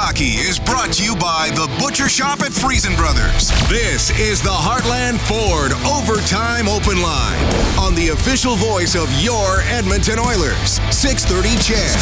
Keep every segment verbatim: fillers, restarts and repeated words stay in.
Hockey is brought to you by the Butcher Shop at Friesen Brothers. This is the Heartland Ford Overtime Open Line on the official voice of your Edmonton Oilers. six thirty C H E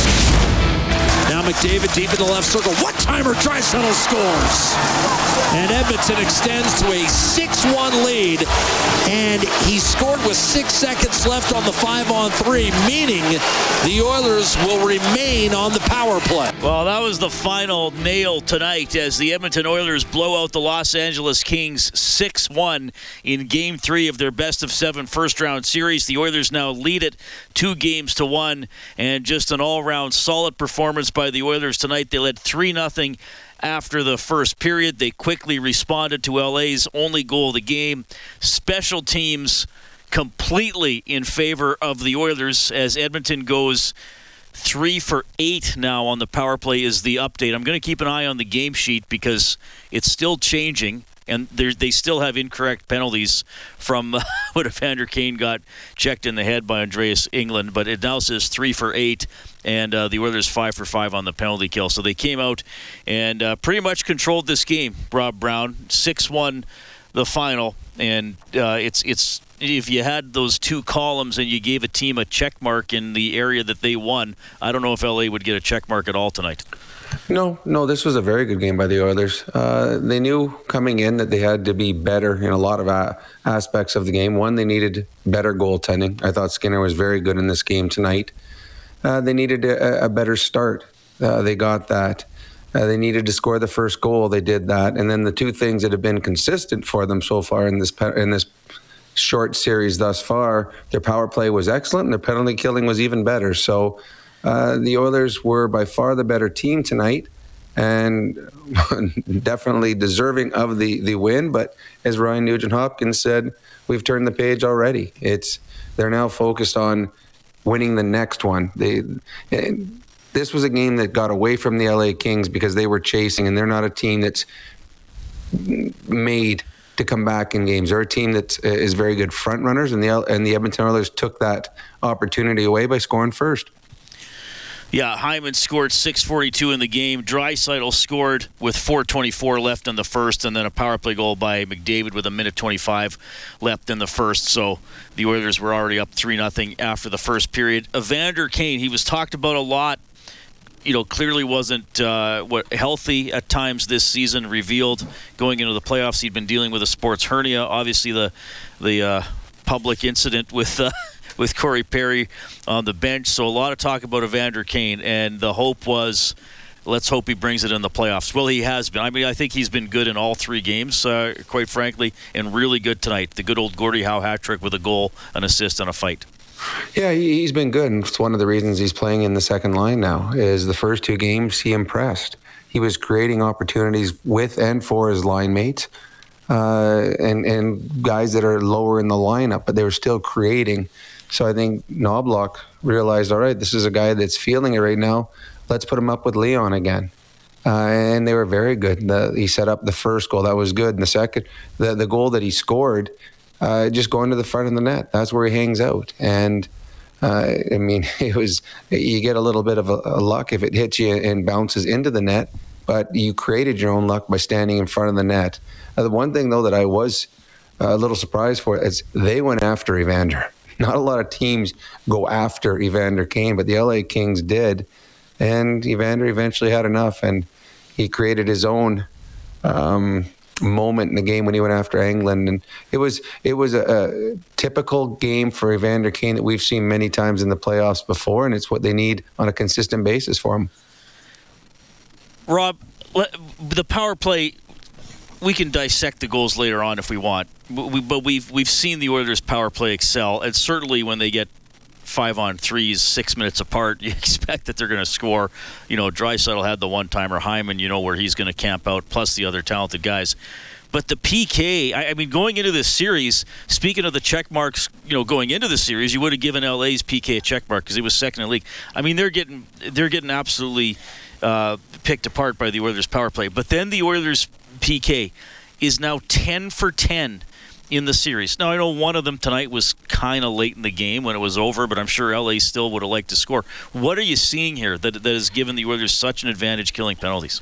D. Now McDavid deep in the left circle. One-timer, Draisaitl scores. And Edmonton extends to a six one lead. And he scored with six seconds left on the five-on-three, meaning the Oilers will remain on the power play. Well, that was the final nail tonight as the Edmonton Oilers blow out the Los Angeles Kings six one in Game three of their best-of-seven first-round series. The Oilers now lead it two games to one, and just an all-round solid performance by the Oilers tonight. They led three nothing after the first period. They quickly responded to L A's only goal of the game. Special teams completely in favor of the Oilers as Edmonton goes three for eight now on the power play is the update. I'm going to keep an eye on the game sheet because it's still changing. And they still have incorrect penalties from uh, when Evander Kane got checked in the head by Andreas England. But it now says three for eight, and uh, the Oilers five for five on the penalty kill. So they came out and uh, pretty much controlled this game, Rob Brown. six one the final. And uh, it's it's if you had those two columns and you gave a team a check mark in the area that they won, I don't know if L A would get a check mark at all tonight. No, no, this was a very good game by the Oilers. Uh, they knew coming in that they had to be better in a lot of a- aspects of the game. One, they needed better goaltending. I thought Skinner was very good in this game tonight. Uh, they needed a, a better start. Uh, they got that. Uh, they needed to score the first goal. They did that. And then the two things that have been consistent for them so far in this pe- in this short series thus far, their power play was excellent and their penalty killing was even better. So Uh, the Oilers were by far the better team tonight and definitely deserving of the, the win. But as Ryan Nugent-Hopkins said, we've turned the page already. It's they're now focused on winning the next one. They This was a game that got away from the L A Kings because they were chasing, and they're not a team that's made to come back in games. They're a team that is very good front runners, and the, and the Edmonton Oilers took that opportunity away by scoring first. Yeah, Hyman scored six forty-two in the game. Draisaitl scored with four twenty-four left in the first, and then a power play goal by McDavid with a minute twenty-five left in the first. So the Oilers were already up three nothing after the first period. Evander Kane, he was talked about a lot. You know, clearly wasn't uh, what healthy at times this season. Revealed going into the playoffs, he'd been dealing with a sports hernia. Obviously, the the uh, public incident with. Uh, with Corey Perry on the bench. So a lot of talk about Evander Kane, and the hope was, let's hope he brings it in the playoffs. Well, he has been. I mean, I think he's been good in all three games, uh, quite frankly, and really good tonight. The good old Gordie Howe hat trick with a goal, an assist, and a fight. Yeah, he's been good, and it's one of the reasons he's playing in the second line now, is the first two games he impressed. He was creating opportunities with and for his line mates. Uh, and, and guys that are lower in the lineup, but they were still creating. So I think Knobloch realized, all right, this is a guy that's feeling it right now. Let's put him up with Leon again. Uh, and they were very good. The, he set up the first goal. That was good. And the second, the, the goal that he scored, uh, just going to the front of the net. That's where he hangs out. And, uh, I mean, it was, you get a little bit of a, a luck if it hits you and bounces into the net, but you created your own luck by standing in front of the net. Uh, the one thing, though, that I was uh, a little surprised for is they went after Evander. Not a lot of teams go after Evander Kane, but the L A Kings did. And Evander eventually had enough, and he created his own um, moment in the game when he went after England. And it was it was a, a typical game for Evander Kane that we've seen many times in the playoffs before, and it's what they need on a consistent basis for him. Rob, the power play, we can dissect the goals later on if we want. We, but we've we've seen the Oilers' power play excel, and certainly when they get five on threes, six minutes apart, you expect that they're going to score. You know, Draisaitl had the one-timer. Hyman, you know where he's going to camp out, plus the other talented guys. But the P K, I, I mean, going into this series, speaking of the check marks, you know, going into the series, you would have given L A's P K a check mark because it was second in the league. I mean, they're getting they're getting absolutely uh, picked apart by the Oilers' power play. But then the Oilers' P K is now ten for ten in the series. Now, I know one of them tonight was kind of late in the game when it was over, but I'm sure L A still would have liked to score. What are you seeing here that that has given the Oilers such an advantage killing penalties?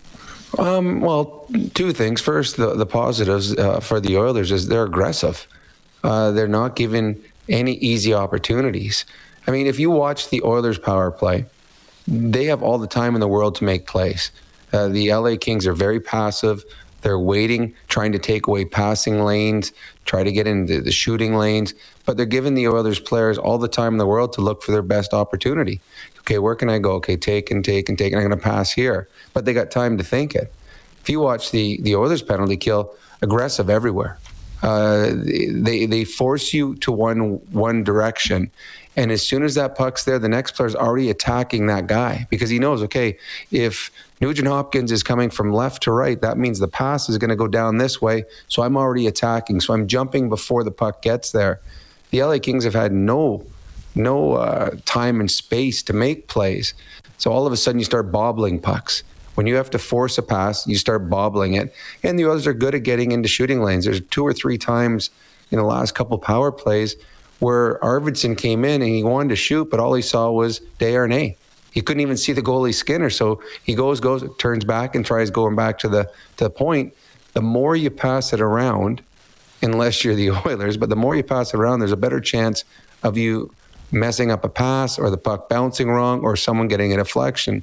Um, well, two things. First, the, the positives uh, for the Oilers is they're aggressive. Uh, they're not given any easy opportunities. I mean, if you watch the Oilers power play, they have all the time in the world to make plays. Uh, the L A Kings are very passive. They're waiting, trying to take away passing lanes, try to get into the shooting lanes, but they're giving the Oilers players all the time in the world to look for their best opportunity. Okay, where can I go? Okay, take and take and take, and I'm going to pass here. But they got time to think it. If you watch the, the Oilers penalty kill, aggressive everywhere. Uh, they they force you to one one direction, and as soon as that puck's there, the next player's already attacking that guy because he knows, okay, if Nugent Hopkins is coming from left to right, that means the pass is going to go down this way, so I'm already attacking, so I'm jumping before the puck gets there. The L A Kings have had no no uh, time and space to make plays, so all of a sudden you start bobbling pucks. When you have to force a pass, you start bobbling it. And the others are good at getting into shooting lanes. There's two or three times in the last couple power plays where Arvidsson came in and he wanted to shoot, but all he saw was Desharnais. He couldn't even see the goalie's skinner. So he goes, goes, turns back and tries going back to the, to the point. The more you pass it around, unless you're the Oilers, but the more you pass it around, there's a better chance of you messing up a pass or the puck bouncing wrong or someone getting a deflection.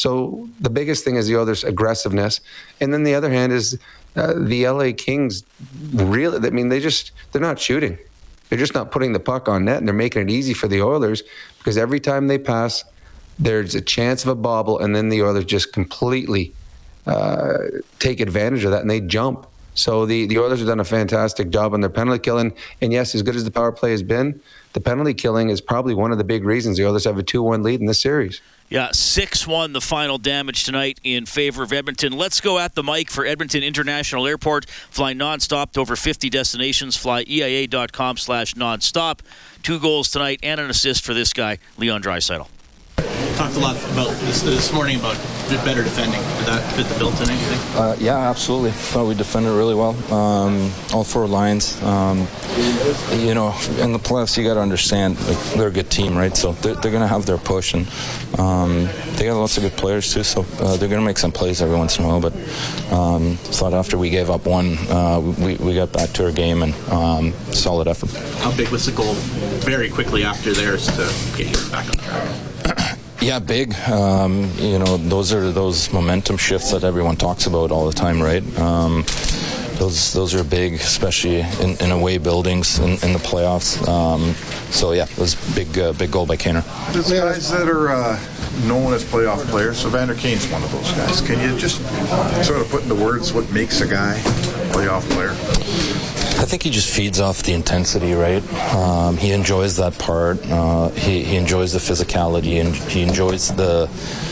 So the biggest thing is the Oilers' aggressiveness. And then the other hand is uh, the L A Kings really, I mean, they just, they're not shooting. They're just not putting the puck on net, and they're making it easy for the Oilers because every time they pass, there's a chance of a bobble, and then the Oilers just completely uh, take advantage of that, and they jump. So the, the Oilers have done a fantastic job on their penalty killing. And yes, as good as the power play has been, the penalty killing is probably one of the big reasons the Oilers have a two one lead in this series. Yeah, six one the final damage tonight in favor of Edmonton. Let's go at the mic for Edmonton International Airport. Fly nonstop to over fifty destinations. Fly E I A dot com slash nonstop. Two goals tonight and an assist for this guy, Leon Draisaitl. Talked a lot about this, this morning about better defending. Did that fit the bill tonight, you think? Uh, yeah, absolutely. Thought we defended really well. Um, all four lines. Um, you know, in the playoffs, you got to understand like, they're a good team, right? So they're, they're going to have their push, and um, they got lots of good players too. So uh, they're going to make some plays every once in a while. But um, thought after we gave up one, uh, we we got back to our game and um, solid effort. How big was the goal? Very quickly after theirs to get you back on track. Yeah, big. Um, you know, those are those momentum shifts that everyone talks about all the time, right? Um, those those are big, especially in, in away buildings in, in the playoffs. Um, so yeah, it was a big, uh, big goal by Kaner. There's guys that are uh, known as playoff players. So Vander Kane's one of those guys. Can you just sort of put into words what makes a guy a playoff player? I think he just feeds off the intensity, right? Um, he enjoys that part. Uh, he, he enjoys the physicality, and he enjoys the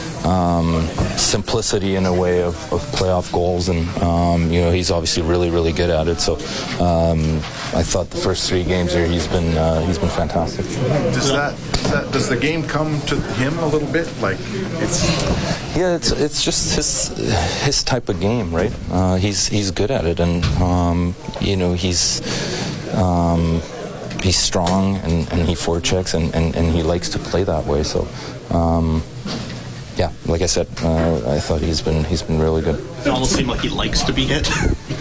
um, simplicity in a way of, of playoff goals. And um, you know, he's obviously really, really good at it. So um, I thought the first three games here, he's been uh, he's been fantastic. Does that, does that does the game come to him a little bit? Like it's yeah, it's it's just his his type of game, right? Uh, he's he's good at it, and um, you know he's. Um, he's strong and, and he forechecks and, and, and he likes to play that way. So, um, yeah, like I said, uh, I thought he's been he's been really good. It almost seemed like he likes to be hit.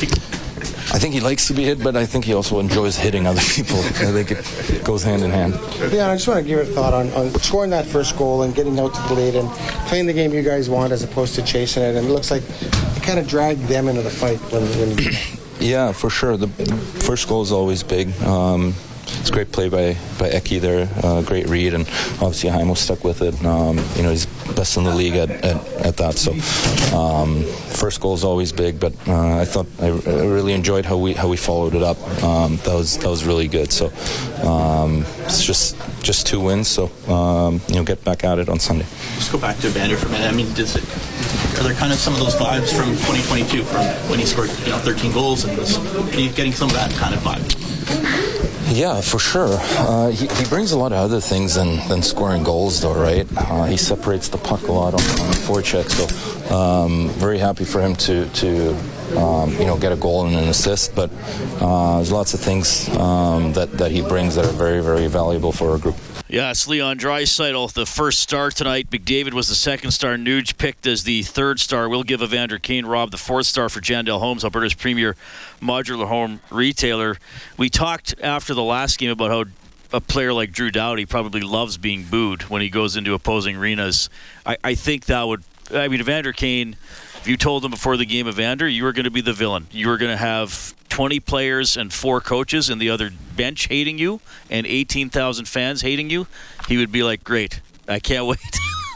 I think he likes to be hit, but I think he also enjoys hitting other people. I think it goes hand in hand. Yeah, I just want to give you a thought on, on scoring that first goal and getting out to the lead and playing the game you guys want as opposed to chasing it. And it looks like it kind of dragged them into the fight when, when you Yeah, for sure. The first goal is always big. Um, it's a great play by, by Eki there, uh, great read, and obviously Haimo stuck with it. Um, you know, he's best in the league at, at, at that. So um, first goal is always big, but uh, I thought I, I really enjoyed how we how we followed it up. Um, that was that was really good. So um, it's just just two wins. So um, you know, get back at it on Sunday. Just go back to Vander for a minute. I mean, does it? Are there kind of some of those vibes from twenty twenty-two, from when he scored, you know, thirteen goals, and was are you getting some of that kind of vibe? Yeah, for sure. Uh, he, he brings a lot of other things than, than scoring goals, though, right? Uh, he separates the puck a lot on, on the forecheck, so um, very happy for him to to um, you know get a goal and an assist. But uh, there's lots of things um, that that he brings that are very very valuable for our group. Yeah, it's Leon Draisaitl, the first star tonight. McDavid was the second star. Nuge picked as the third star. We'll give Evander Kane, Rob, the fourth star for Jandel Homes, Alberta's premier modular home retailer. We talked after the last game about how a player like Drew Doughty probably loves being booed when he goes into opposing arenas. I, I think that would, I mean, Evander Kane, if you told him before the game, Evander, you were going to be the villain. You were going to have twenty players and four coaches and the other bench hating you and eighteen thousand fans hating you, he would be like, great, I can't wait.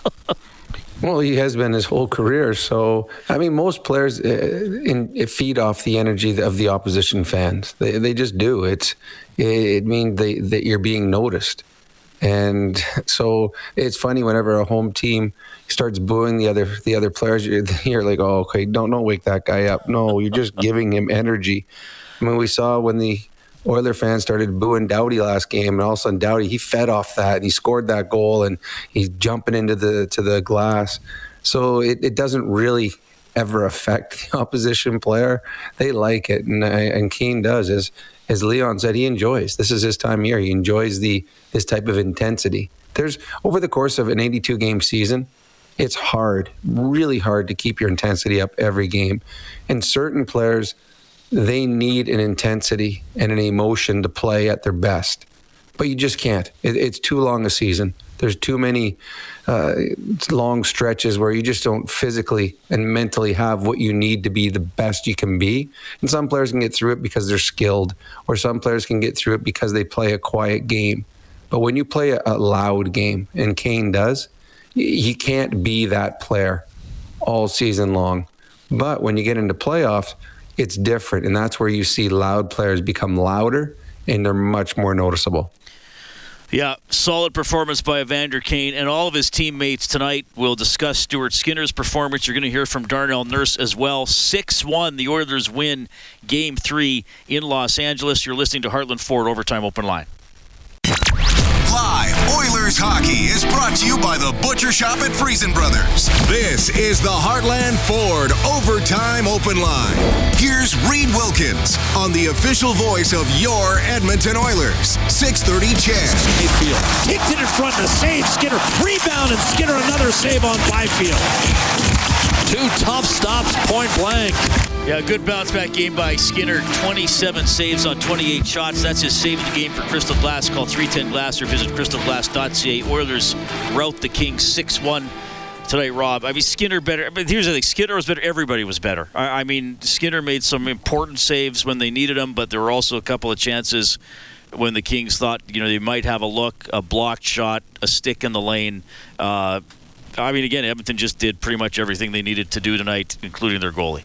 Well, he has been his whole career. So, I mean, most players uh, in, feed off the energy of the opposition fans. They they just do. It's it means they, that you're being noticed. And so it's funny whenever a home team starts booing the other the other players, you're, you're like, oh, okay, don't don't wake that guy up. No, you're just giving him energy. I mean, we saw when the Oiler fans started booing Doughty last game, and all of a sudden Doughty, he fed off that, and he scored that goal, and he's jumping into the to the glass. So it, it doesn't really ever affect the opposition player. They like it, and and Kane does. As as Leon said, he enjoys. This is his time of year. He enjoys the this type of intensity. There's over the course of an eighty-two game season, it's hard, really hard to keep your intensity up every game. And certain players, they need an intensity and an emotion to play at their best. But you just can't. It, it's too long a season. There's too many uh, long stretches where you just don't physically and mentally have what you need to be the best you can be. And some players can get through it because they're skilled, or some players can get through it because they play a quiet game. But when you play a, a loud game, and Kane does, he can't be that player all season long. But when you get into playoffs, it's different, and that's where you see loud players become louder, and they're much more noticeable. Yeah, solid performance by Evander Kane and all of his teammates tonight. We'll discuss Stuart Skinner's performance. You're going to hear from Darnell Nurse as well. six one, the Oilers win Game three in Los Angeles. You're listening to Heartland Ford Overtime Open Line. Live Oilers hockey is brought to you by the Butcher Shop at Friesen Brothers. This is the Heartland Ford Overtime Open Line. Here's Reed Wilkins on the official voice of your Edmonton Oilers. six thirty C H E D. Byfield kicked it in front and a save. Skinner rebound and Skinner another save on Byfield. Two tough stops, point blank. Yeah, good bounce back game by Skinner. twenty-seven saves on twenty-eight shots. That's his save of the game for Crystal Glass. Call three ten Glass or visit crystal glass dot c a. Oilers rout the Kings six one tonight, Rob. I mean, Skinner better. But here's the thing. Skinner was better. Everybody was better. I, I mean, Skinner made some important saves when they needed them, but there were also a couple of chances when the Kings thought, you know, they might have a look, a blocked shot, a stick in the lane. Uh, I mean, again, Edmonton just did pretty much everything they needed to do tonight, including their goalie.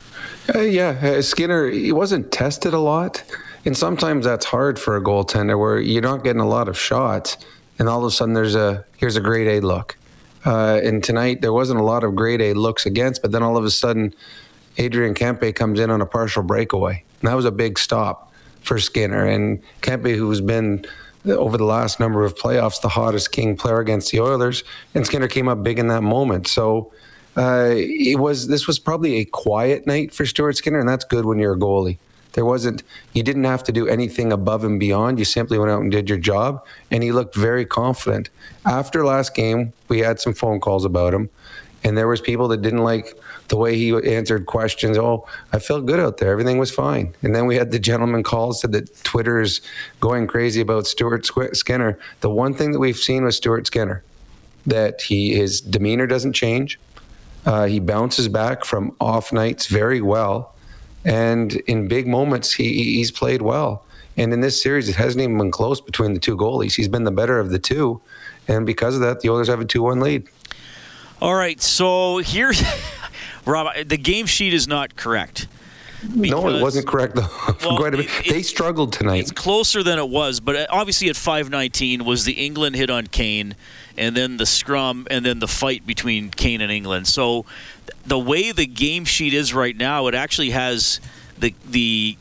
Uh, yeah, uh, Skinner, he wasn't tested a lot. And sometimes that's hard for a goaltender where you're not getting a lot of shots. And all of a sudden there's a, here's a grade A look. Uh, and tonight there wasn't a lot of grade A looks against, but then all of a sudden Adrian Kempe comes in on a partial breakaway. And that was a big stop for Skinner. And Kempe, who's been over the last number of playoffs the hottest King player against the Oilers, and Skinner came up big in that moment. So uh, it was this was probably a quiet night for Stuart Skinner, and that's good when you're a goalie. There wasn't, you didn't have to do anything above and beyond. You simply went out and did your job, and he looked very confident. After last game, we had some phone calls about him, and there was people that didn't like the way he answered questions. Oh, I felt good out there. Everything was fine. And then we had the gentleman call, said that Twitter is going crazy about Stuart Skinner. The one thing that we've seen with Stuart Skinner, that he his demeanor doesn't change. Uh, he bounces back from off nights very well. And in big moments, he he's played well. And in this series, it hasn't even been close between the two goalies. He's been the better of the two. And because of that, the Oilers have a two one lead. All right, so here's... Rob, the game sheet is not correct. No, it wasn't correct, though. Well, quite a bit. It, they struggled tonight. It's closer than it was, but obviously at five nineteen was the England hit on Kane, and then the scrum, and then the fight between Kane and England. So the way the game sheet is right now, it actually has the the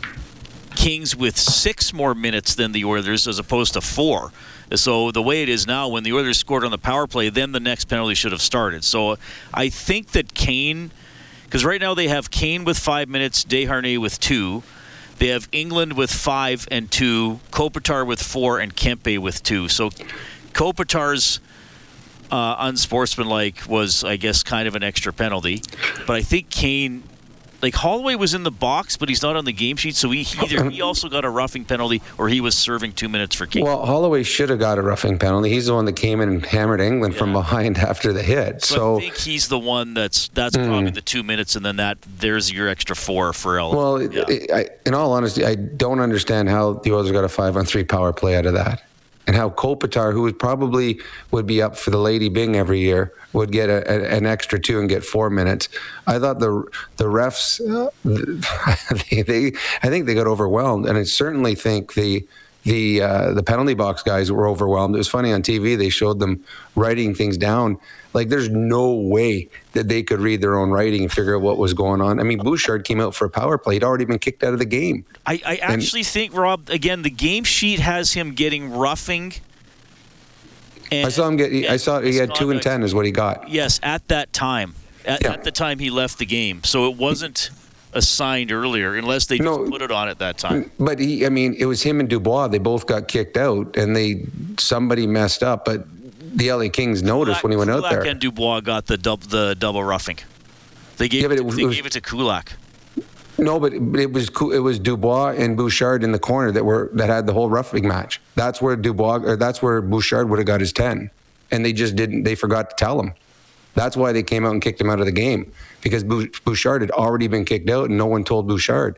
Kings with six more minutes than the Oilers as opposed to four. So the way it is now, when the Oilers scored on the power play, then the next penalty should have started. So I think that Kane, because right now they have Kane with five minutes, Desharnais with two. They have England with five and two, Kopitar with four, and Kempe with two. So Kopitar's uh, unsportsmanlike was, I guess, kind of an extra penalty. But I think Kane, like Holloway was in the box, but he's not on the game sheet, so he either he also got a roughing penalty or he was serving two minutes for Kane. Well, Holloway should have got a roughing penalty. He's the one that came in and hammered England yeah. from behind after the hit. So, so I think he's the one that's that's mm. probably the two minutes, and then that there's your extra four for Ellis. Well, yeah. it, I, in all honesty, I don't understand how the Oilers got a five-on-three power play out of that. And how Kopitar, who would probably would be up for the Lady Byng every year, would get a, a, an extra two and get four minutes. I thought the the refs, uh, they, they, I think they got overwhelmed, and I certainly think the the uh, the penalty box guys were overwhelmed. It was funny on T V; they showed them writing things down. Like there's no way that they could read their own writing and figure out what was going on. I mean, Bouchard came out for a power play; he'd already been kicked out of the game. I, I actually and, think, Rob, again, the game sheet has him getting roughing. And, I saw him get. I saw he had two and ten is what he got. Yes, at that time, at, yeah. at the time he left the game, so it wasn't assigned earlier, unless they just no, put it on at that time. But he, I mean, it was him and Dubois. They both got kicked out, and they somebody messed up, but. The L A Kings noticed Kulak, when he went Kulak out there. and Dubois got the dub, the double roughing. They gave, yeah, it, it, they it was, gave it to Kulak. No, but it, it was it was Dubois and Bouchard in the corner that were that had the whole roughing match. That's where Dubois or that's where Bouchard would have got his ten, and they just didn't. They forgot to tell him. That's why they came out and kicked him out of the game, because Bouchard had already been kicked out, and no one told Bouchard.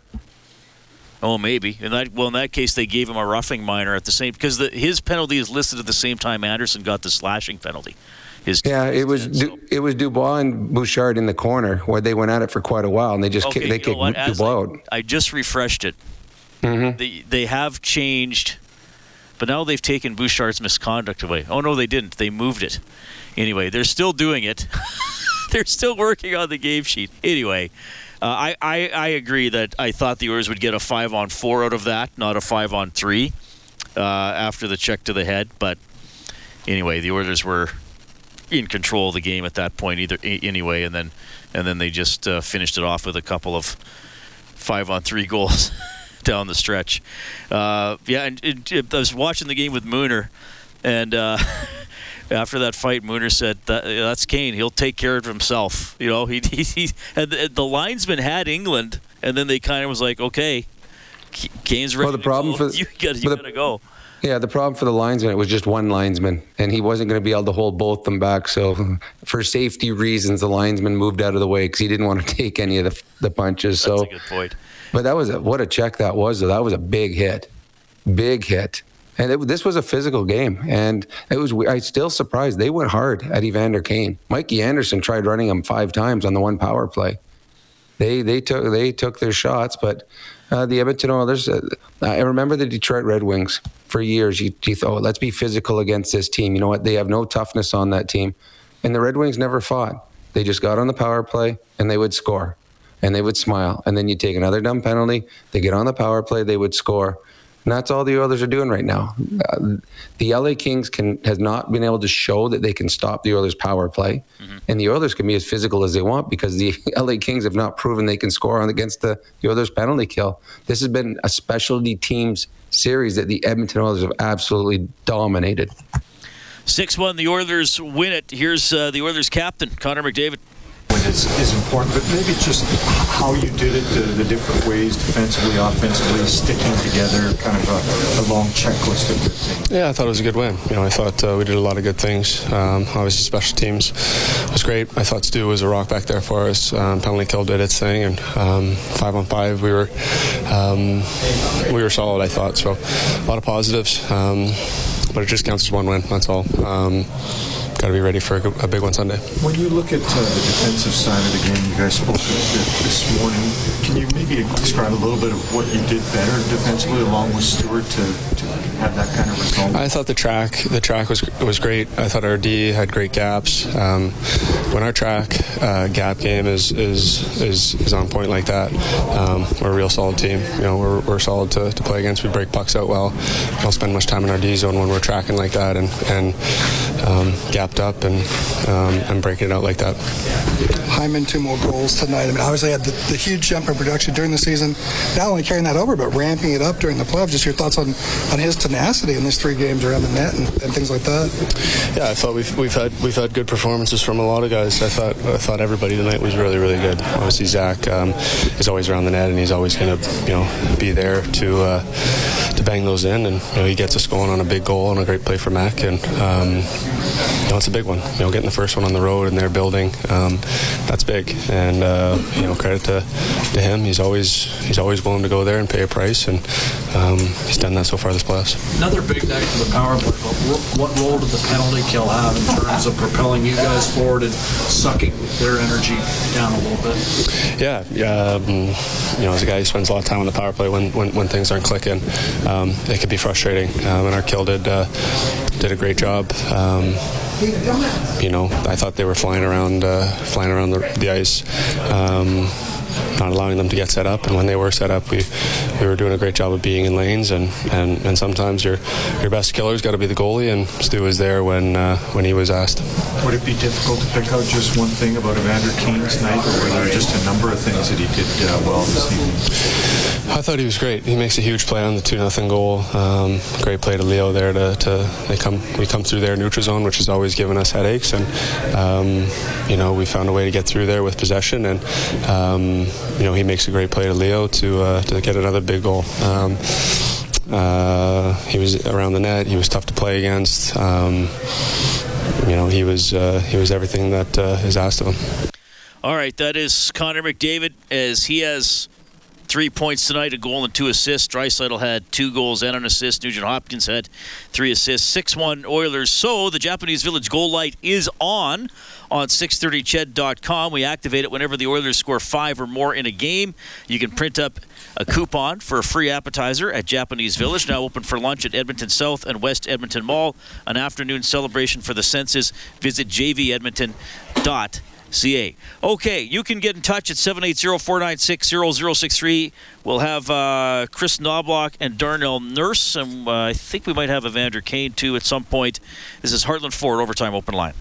Oh, maybe. In that, well, in that case, they gave him a roughing minor at the same because the, his penalty is listed at the same time Anderson got the slashing penalty. His yeah, it was Du, so. it was Dubois and Bouchard in the corner where they went at it for quite a while, and they just okay, kicked, they kicked Dubois I, out. I just refreshed it. Mm-hmm. They they have changed, but now they've taken Bouchard's misconduct away. Oh no, they didn't. They moved it. Anyway, they're still doing it. They're still working on the game sheet. Anyway. Uh, I, I, I agree that I thought the Oilers would get a five-on-four out of that, not a five-on-three uh, after the check to the head. But anyway, the Oilers were in control of the game at that point either anyway, and then and then they just uh, finished it off with a couple of five-on-three goals down the stretch. Uh, yeah, and it, it, I was watching the game with Mooner, and uh, after that fight, Mooner said, that, that's Kane. He'll take care of himself. You know, he, he, he and the, the linesman had England, and then they kind of was like, okay, Kane's ready well, the problem to go. For, you got you to go. Yeah, the problem for the linesman, it was just one linesman, and he wasn't going to be able to hold both them back. So for safety reasons, the linesman moved out of the way because he didn't want to take any of the, the punches. That's so, a good point. But that was a, what a check that was, though. That was a big hit. Big hit. And it, this was a physical game, and it was. I still surprised they went hard at Evander Kane. Mikey Anderson tried running him five times on the one power play. They they took they took their shots, but uh, the Edmonton Oilers. Uh, I remember the Detroit Red Wings for years. You, you thought, oh, let's be physical against this team. You know what? They have no toughness on that team, and the Red Wings never fought. They just got on the power play and they would score, and they would smile, and then you take another dumb penalty. They get on the power play, they would score. And that's all the Oilers are doing right now. Uh, the L A Kings can has not been able to show that they can stop the Oilers' power play. Mm-hmm. And the Oilers can be as physical as they want because the L A Kings have not proven they can score on against the, the Oilers' penalty kill. This has been a specialty teams series that the Edmonton Oilers have absolutely dominated. six one, the Oilers win it. Here's uh, the Oilers captain, Connor McDavid. Is, is important, but maybe just how you did it, the, the different ways, defensively, offensively, sticking together, kind of a, a long checklist of good things. Yeah, I thought it was a good win. You know, I thought uh, we did a lot of good things. Um, obviously, special teams was great. I thought Stu was a rock back there for us. Um, penalty kill did its thing, and um, five on five, we were um, we were solid. I thought so. A lot of positives, um, but it just counts as one win. That's all. Um, Got to be ready for a, a big one Sunday. When you look at uh, the defensive side of the game, you guys spoke about it this morning. Can you maybe describe a little bit of what you did better defensively along with Stewart to, to had that kind of result? I thought the track the track was was great. I thought our D had great gaps. Um, when our track uh, gap game is is is, is on point like that, um, we're a real solid team. You know, we're, we're solid to, to play against. We break pucks out well. We don't spend much time in our D zone when we're tracking like that and and um, gapped up and um, and breaking it out like that. Hyman, two more goals tonight. I mean, obviously had the, the huge jump in production during the season. Not only carrying that over, but ramping it up during the playoffs. Just your thoughts on, on his tenacity in these three games around the net and, and things like that. Yeah, I thought we've we've had we've had good performances from a lot of guys. I thought I thought everybody tonight was really really good. Obviously Zach um, is always around the net and he's always going to you know be there to uh, to bang those in, and you know he gets us going on a big goal and a great play for Mac, and um, you know it's a big one. You know getting the first one on the road and they're building, um, that's big, and uh, you know credit to, to him. He's always he's always willing to go there and pay a price, and um, he's done that so far this playoffs. Another big night for the power play. What role did the penalty kill have in terms of propelling you guys forward and sucking their energy down a little bit? Yeah, um, you know, as a guy who spends a lot of time on the power play, when when, when things aren't clicking, um, it can be frustrating. Um, and our kill did uh, did a great job. Um, you know, I thought they were flying around, uh, flying around the, the ice. Um, not allowing them to get set up, and when they were set up, we we were doing a great job of being in lanes, and, and, and sometimes your your best killer's got to be the goalie, and Stu was there when uh, when he was asked. Would it be difficult to pick out just one thing about Evander Kane's night, or were there just a number of things that he did uh, well this evening? I thought he was great. He makes a huge play on the two nothing goal. Um, great play to Leo there to, to they come we come through their neutral zone, which has always given us headaches, and um, you know we found a way to get through there with possession, and um, you know he makes a great play to Leo to uh, to get another big goal. Um, uh, he was around the net. He was tough to play against. Um, you know he was uh, he was everything that uh, is asked of him. All right, that is Connor McDavid, as he has three points tonight, a goal and two assists. Draisaitl had two goals and an assist. Nugent Hopkins had three assists. six one Oilers. So the Japanese Village goal light is on on six thirty C H E D dot com. We activate it whenever the Oilers score five or more in a game. You can print up a coupon for a free appetizer at Japanese Village, now open for lunch at Edmonton South and West Edmonton Mall. An afternoon celebration for the senses. Visit j v edmonton dot com. C A. Okay, you can get in touch at seven eight zero, four nine six, zero zero six three. We'll have uh, Chris Knobloch and Darnell Nurse, and uh, I think we might have Evander Kane too at some point. This is Heartland Ford Overtime Open Line.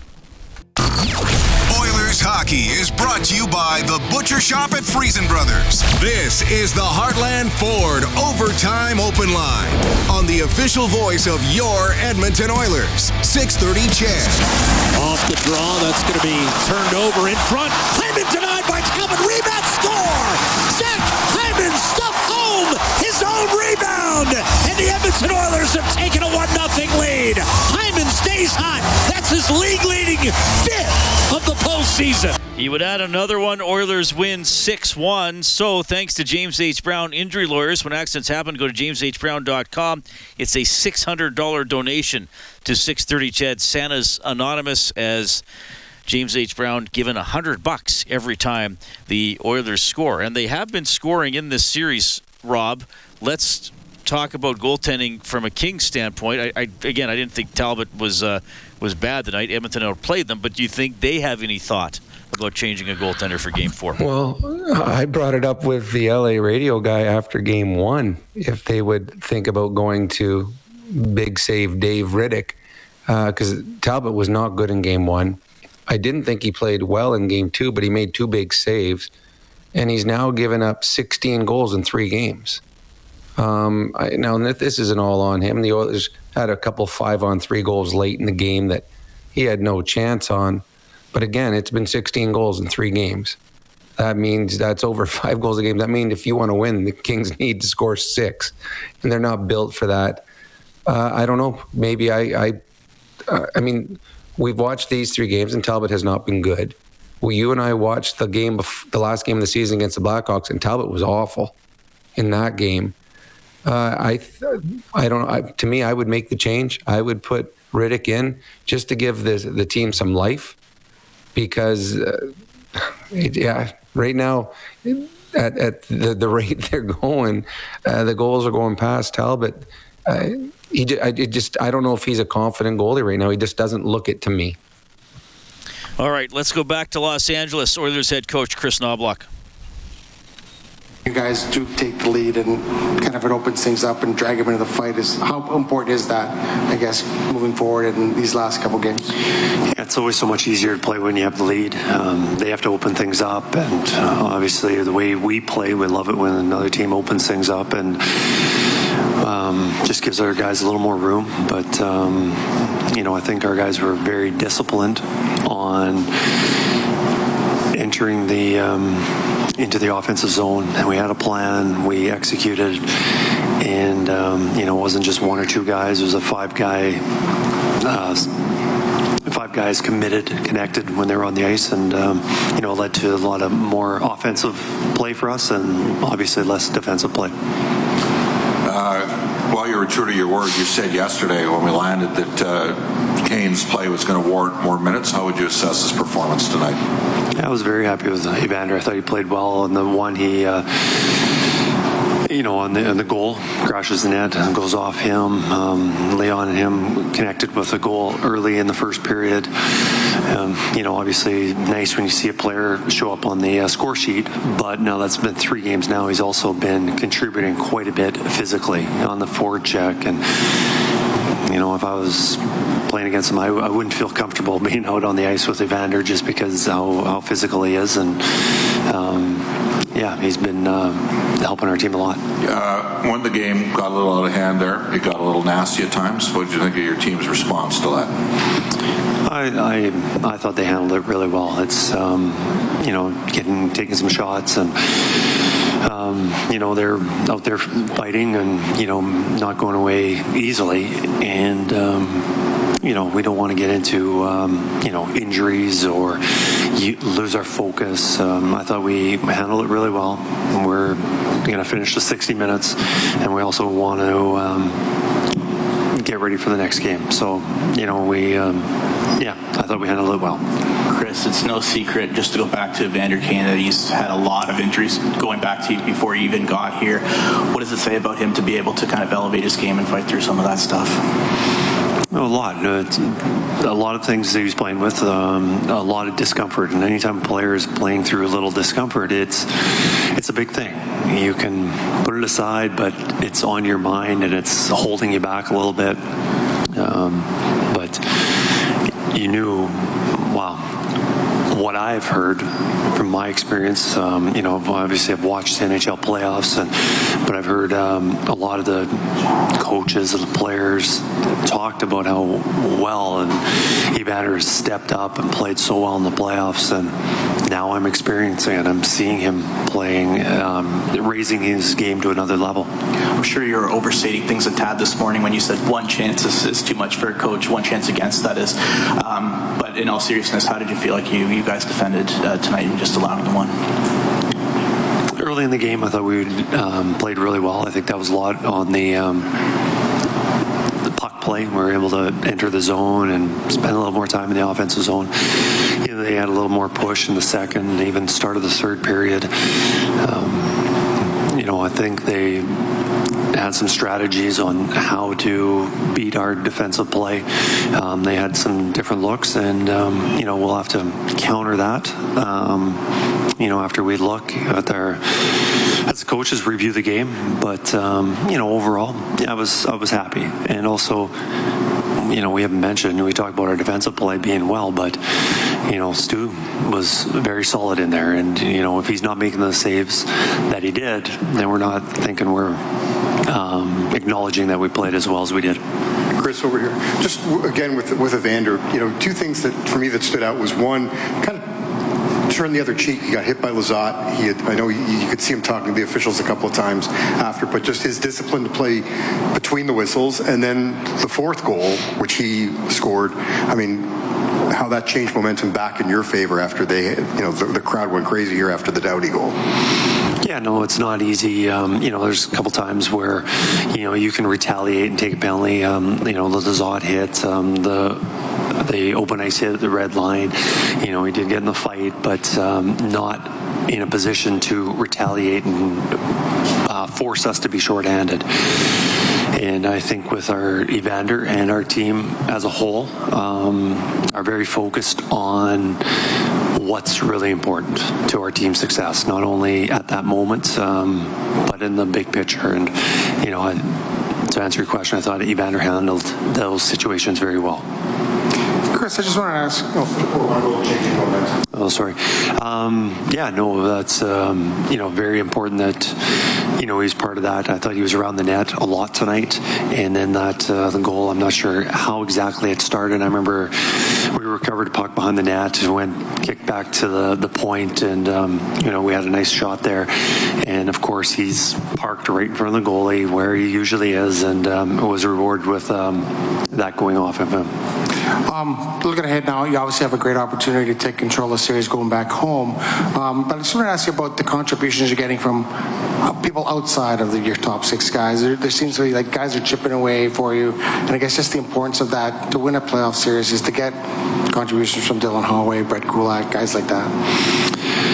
Oilers hockey is brought to you by the Butcher Shop at Friesen Brothers. This is the Heartland Ford Overtime Open Line on the official voice of your Edmonton Oilers, six thirty C H E D. Off the draw, that's going to be turned over in front. Hyman denied by Talbot. Rebound, score! Zach Hyman stuffed home his own rebound, and the Edmonton Oilers have taken a one nothing lead. Hyman stays hot. That's his league-leading fifth of the postseason. He would add another one. Oilers win six one. So thanks to James H. Brown Injury Lawyers. When accidents happen, go to james h brown dot com. It's a six hundred dollars donation to six thirty C H E D. Santa's Anonymous, as James H. Brown given one hundred bucks every time the Oilers score. And they have been scoring in this series, Rob. Let's talk about goaltending from a Kings standpoint. I, I again, I didn't think Talbot was uh, was bad tonight. Edmonton outplayed them, but do you think they have any thought about changing a goaltender for Game Four? Well, I brought it up with the L A radio guy after Game One, if they would think about going to big save Dave Riddick, because uh, Talbot was not good in Game One. I didn't think he played well in Game Two, but he made two big saves, and he's now given up sixteen goals in three games. Um, I, now, this isn't all on him. The Oilers had a couple five-on-three goals late in the game that he had no chance on. But again, it's been sixteen goals in three games. That means that's over five goals a game. That means if you want to win, the Kings need to score six, and they're not built for that. Uh, I don't know. Maybe I. I, uh, I mean, we've watched these three games, and Talbot has not been good. Well, you and I watched the game, bef- the last game of the season against the Blackhawks, and Talbot was awful in that game. Uh, I, th- I don't. I, to me, I would make the change. I would put Riddick in just to give the the team some life, because, uh, it, yeah, right now, at, at the, the rate they're going, uh, the goals are going past Talbot. Uh, he I, it just I don't know if he's a confident goalie right now. He just doesn't look it to me. All right, let's go back to Los Angeles. Oilers head coach Chris Knoblauch. You guys do take the lead and kind of it opens things up and drag them into the fight. Is how important is that, I guess, moving forward in these last couple games? Yeah, it's always so much easier to play when you have the lead. Um, they have to open things up, and uh, obviously the way we play, we love it when another team opens things up and um, just gives our guys a little more room. But um, you know, I think our guys were very disciplined on entering the um, into the offensive zone, and we had a plan. We executed, and um, you know, it wasn't just one or two guys. It was a five-guy, uh, five guys committed, connected when they were on the ice, and um, you know, it led to a lot of more offensive play for us, and obviously less defensive play. Uh, while you were true to your word, you said yesterday when we landed that uh, Kane's play was going to warrant more minutes. How would you assess his performance tonight? I was very happy with Evander. I thought he played well. And the one he, uh, you know, on the, on the goal, crashes the net and goes off him. Um, Leon and him connected with a goal early in the first period. Um, you know, obviously nice when you see a player show up on the uh, score sheet, but now that's been three games now. He's also been contributing quite a bit physically on the forward check. And, you know, if I was playing against him, I, I wouldn't feel comfortable being out on the ice with Evander just because how, how physical he is. And, um, yeah, he's been uh, helping our team a lot. Uh, when the game got a little out of hand there, it got a little nasty at times. What did you think of your team's response to that? I, I I thought they handled it really well. It's um, you know, getting taking some shots, and um, you know, they're out there fighting and, you know, not going away easily, and um, you know, we don't want to get into um, you know, injuries or lose our focus. Um, I thought we handled it really well, and we're going to finish the sixty minutes, and we also want to um, get ready for the next game. So, you know, we. Um, Yeah, I thought we handled it well. Chris, it's no secret, just to go back to Evander Kane, that he's had a lot of injuries going back to before he even got here. What does it say about him to be able to kind of elevate his game and fight through some of that stuff? A lot. It's a lot of things that he's playing with, um, a lot of discomfort. And anytime a player is playing through a little discomfort, it's it's a big thing. You can put it aside, but it's on your mind and it's holding you back a little bit. Um, but you knew, wow, what I've heard from my experience, um, you know, obviously I've watched N H L playoffs, and but I've heard um, a lot of the coaches and the players talked about how well and Evander has stepped up and played so well in the playoffs, and now I'm experiencing it. I'm seeing him playing, um, raising his game to another level. I'm sure you're overstating things a tad this morning when you said one chance is, is too much for a coach, one chance against that is. Um, but in all seriousness, how did you feel like you, you guys defended uh, tonight and just allowing the one? Early in the game, I thought we um, played really well. I think that was a lot on the um, the puck play. We were able to enter the zone and spend a little more time in the offensive zone. You know, they had a little more push in the second, even start of the third period. Um, you know, I think they had some strategies on how to beat our defensive play. Um, they had some different looks, and um, you know, we'll have to counter that. Um, you know, after we look at their, as the coaches review the game, but um, you know, overall, yeah, I was I was happy, and also, you know, we haven't mentioned, we talked about our defensive play being well, but you know, Stu was very solid in there, and you know, if he's not making the saves that he did, then we're not thinking we're um, acknowledging that we played as well as we did. Chris, over here, just again with with Evander, you know, two things that for me that stood out was one, kind of turn the other cheek. He got hit by Lizotte. He had, I know you, you could see him talking to the officials a couple of times after, but just his discipline to play between the whistles, and then the fourth goal, which he scored. I mean, how that changed momentum back in your favor after they, you know, the, the crowd went crazy here after the Doughty goal. Yeah, no, it's not easy. Um, you know, there's a couple times where, you know, you can retaliate and take a penalty. Um, you know, the Lizotte hit, um, the the open ice hit at the red line. You know, he did get in the fight, but um, not in a position to retaliate and uh, force us to be shorthanded. and I think with our Evander and our team as a whole um, are very focused on what's really important to our team's success, not only at that moment, um, but in the big picture. And, you know, I, to answer your question, I thought Evander handled those situations very well. Chris, I just want to ask. Oh, oh sorry. Um, yeah, no, that's um, you know very important that you know he's part of that. I thought he was around the net a lot tonight, and then that uh, the goal. I'm not sure how exactly it started. I remember we recovered a puck behind the net and went kicked back to the the point, and um, you know we had a nice shot there, and of course he's parked right in front of the goalie where he usually is, and um, it was rewarded with um, that going off of him. Um, looking ahead now, you obviously have a great opportunity to take control of the series going back home. Um, but I just want to ask you about the contributions you're getting from uh, people outside of the, your top six guys. There, there seems to be like guys are chipping away for you, and I guess just the importance of that to win a playoff series is to get contributions from Dylan Holloway, Brett Kulak, guys like that.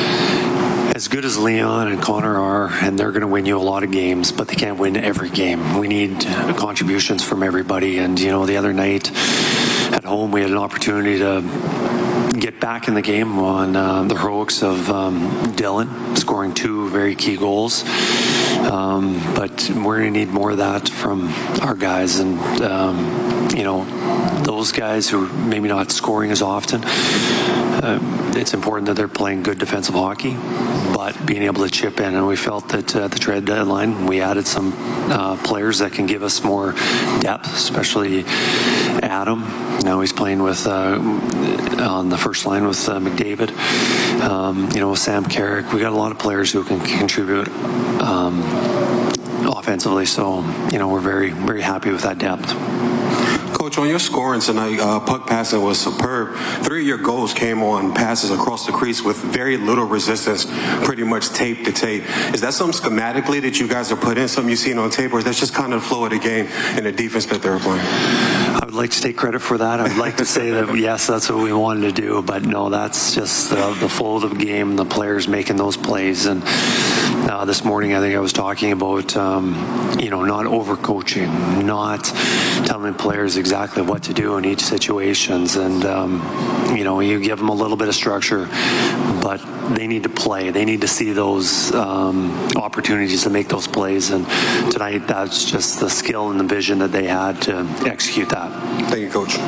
As good as Leon and Connor are, and they're going to win you a lot of games, but they can't win every game. We need contributions from everybody. And, you know, the other night at home, we had an opportunity to get back in the game on uh, the heroics of um, Dylan, scoring two very key goals. Um, but we're going to need more of that from our guys. And, um, you know, those guys who are maybe not scoring as often, uh, it's important that they're playing good defensive hockey, but being able to chip in. And we felt that uh, at the trade deadline, we added some uh, players that can give us more depth, especially Adam. Now he's playing with uh, on the first line with uh, McDavid. Um, you know, Sam Carrick. We got a lot of players who can contribute um, offensively. So, you know, we're very, very happy with that depth. Coach, on your scoring tonight, uh, puck passing was superb. Three of your goals came on passes across the crease with very little resistance, pretty much tape to tape. Is that something schematically that you guys have put in, something you've seen on tape, or is that just kind of the flow of the game and the defense that they're playing? I would like to take credit for that. I would like to say that, yes, that's what we wanted to do, but no, that's just uh, the flow of the game, the players making those plays. And uh, this morning, I think I was talking about, um, you know, not overcoaching, not telling players exactly what to do in each situations. And, um, you know, you give them a little bit of structure, but they need to play. They need to see those um, opportunities to make those plays. And tonight, that's just the skill and the vision that they had to execute that. Thank you, Coach.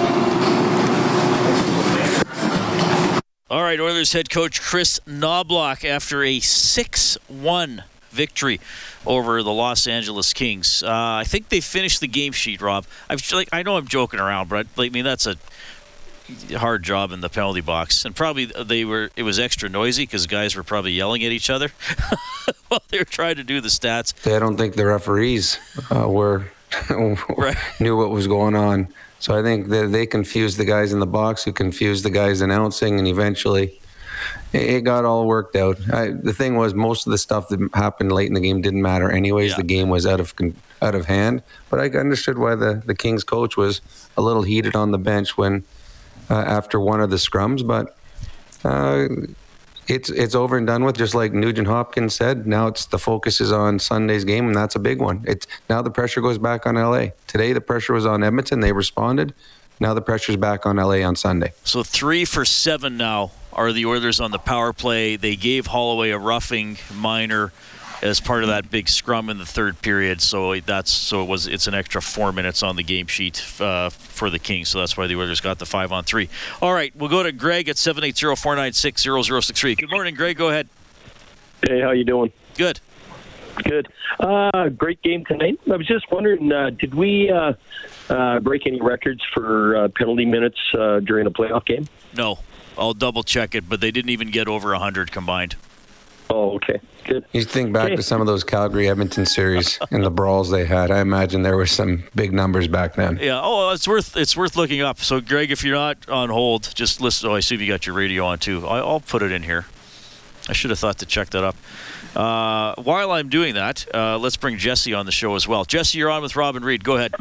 All right, Oilers head coach Chris Knoblauch after a six one victory over the Los Angeles Kings. Uh, I think they finished the game sheet, Rob. I've like I know I'm joking around, but I, I mean that's a hard job in the penalty box, and probably they were. It was extra noisy because guys were probably yelling at each other while they were trying to do the stats. I don't think the referees uh, were right. knew what was going on. So I think that they confused the guys in the box, who confused the guys announcing, and eventually it got all worked out. I, the thing was, most of the stuff that happened late in the game didn't matter anyways. Yeah. The game was out of out of hand. But I understood why the, the Kings coach was a little heated on the bench when uh, after one of the scrums. But uh, it's it's over and done with, just like Nugent Hopkins said. Now it's the focus is on Sunday's game, and that's a big one. It's now the pressure goes back on L A. Today the pressure was on Edmonton. They responded. Now the pressure's back on L A on Sunday. So three for seven now are the Oilers on the power play. They gave Holloway a roughing minor as part of that big scrum in the third period. So that's so it was it's an extra four minutes on the game sheet uh, for the Kings. So that's why the Oilers got the five on three. All right, we'll go to Greg at seven eight zero, four nine six, zero zero six three. Good morning, Greg. Go ahead. Hey, how you doing? Good. Good. Uh, great game tonight. I was just wondering, uh, did we uh, uh, break any records for uh, penalty minutes uh, during a playoff game? No. I'll double check it, but they didn't even get over one hundred combined. Oh, okay. Good. You think back okay. to some of those Calgary-Edmonton series and the brawls they had. I imagine there were some big numbers back then. Yeah. Oh, it's worth it's worth looking up. So, Greg, if you're not on hold, just listen. Oh, I see you got your radio on, too. I'll put it in here. I should have thought to check that up. Uh, while I'm doing that, uh, let's bring Jesse on the show as well. Jesse, you're on with Robin Reed. Go ahead.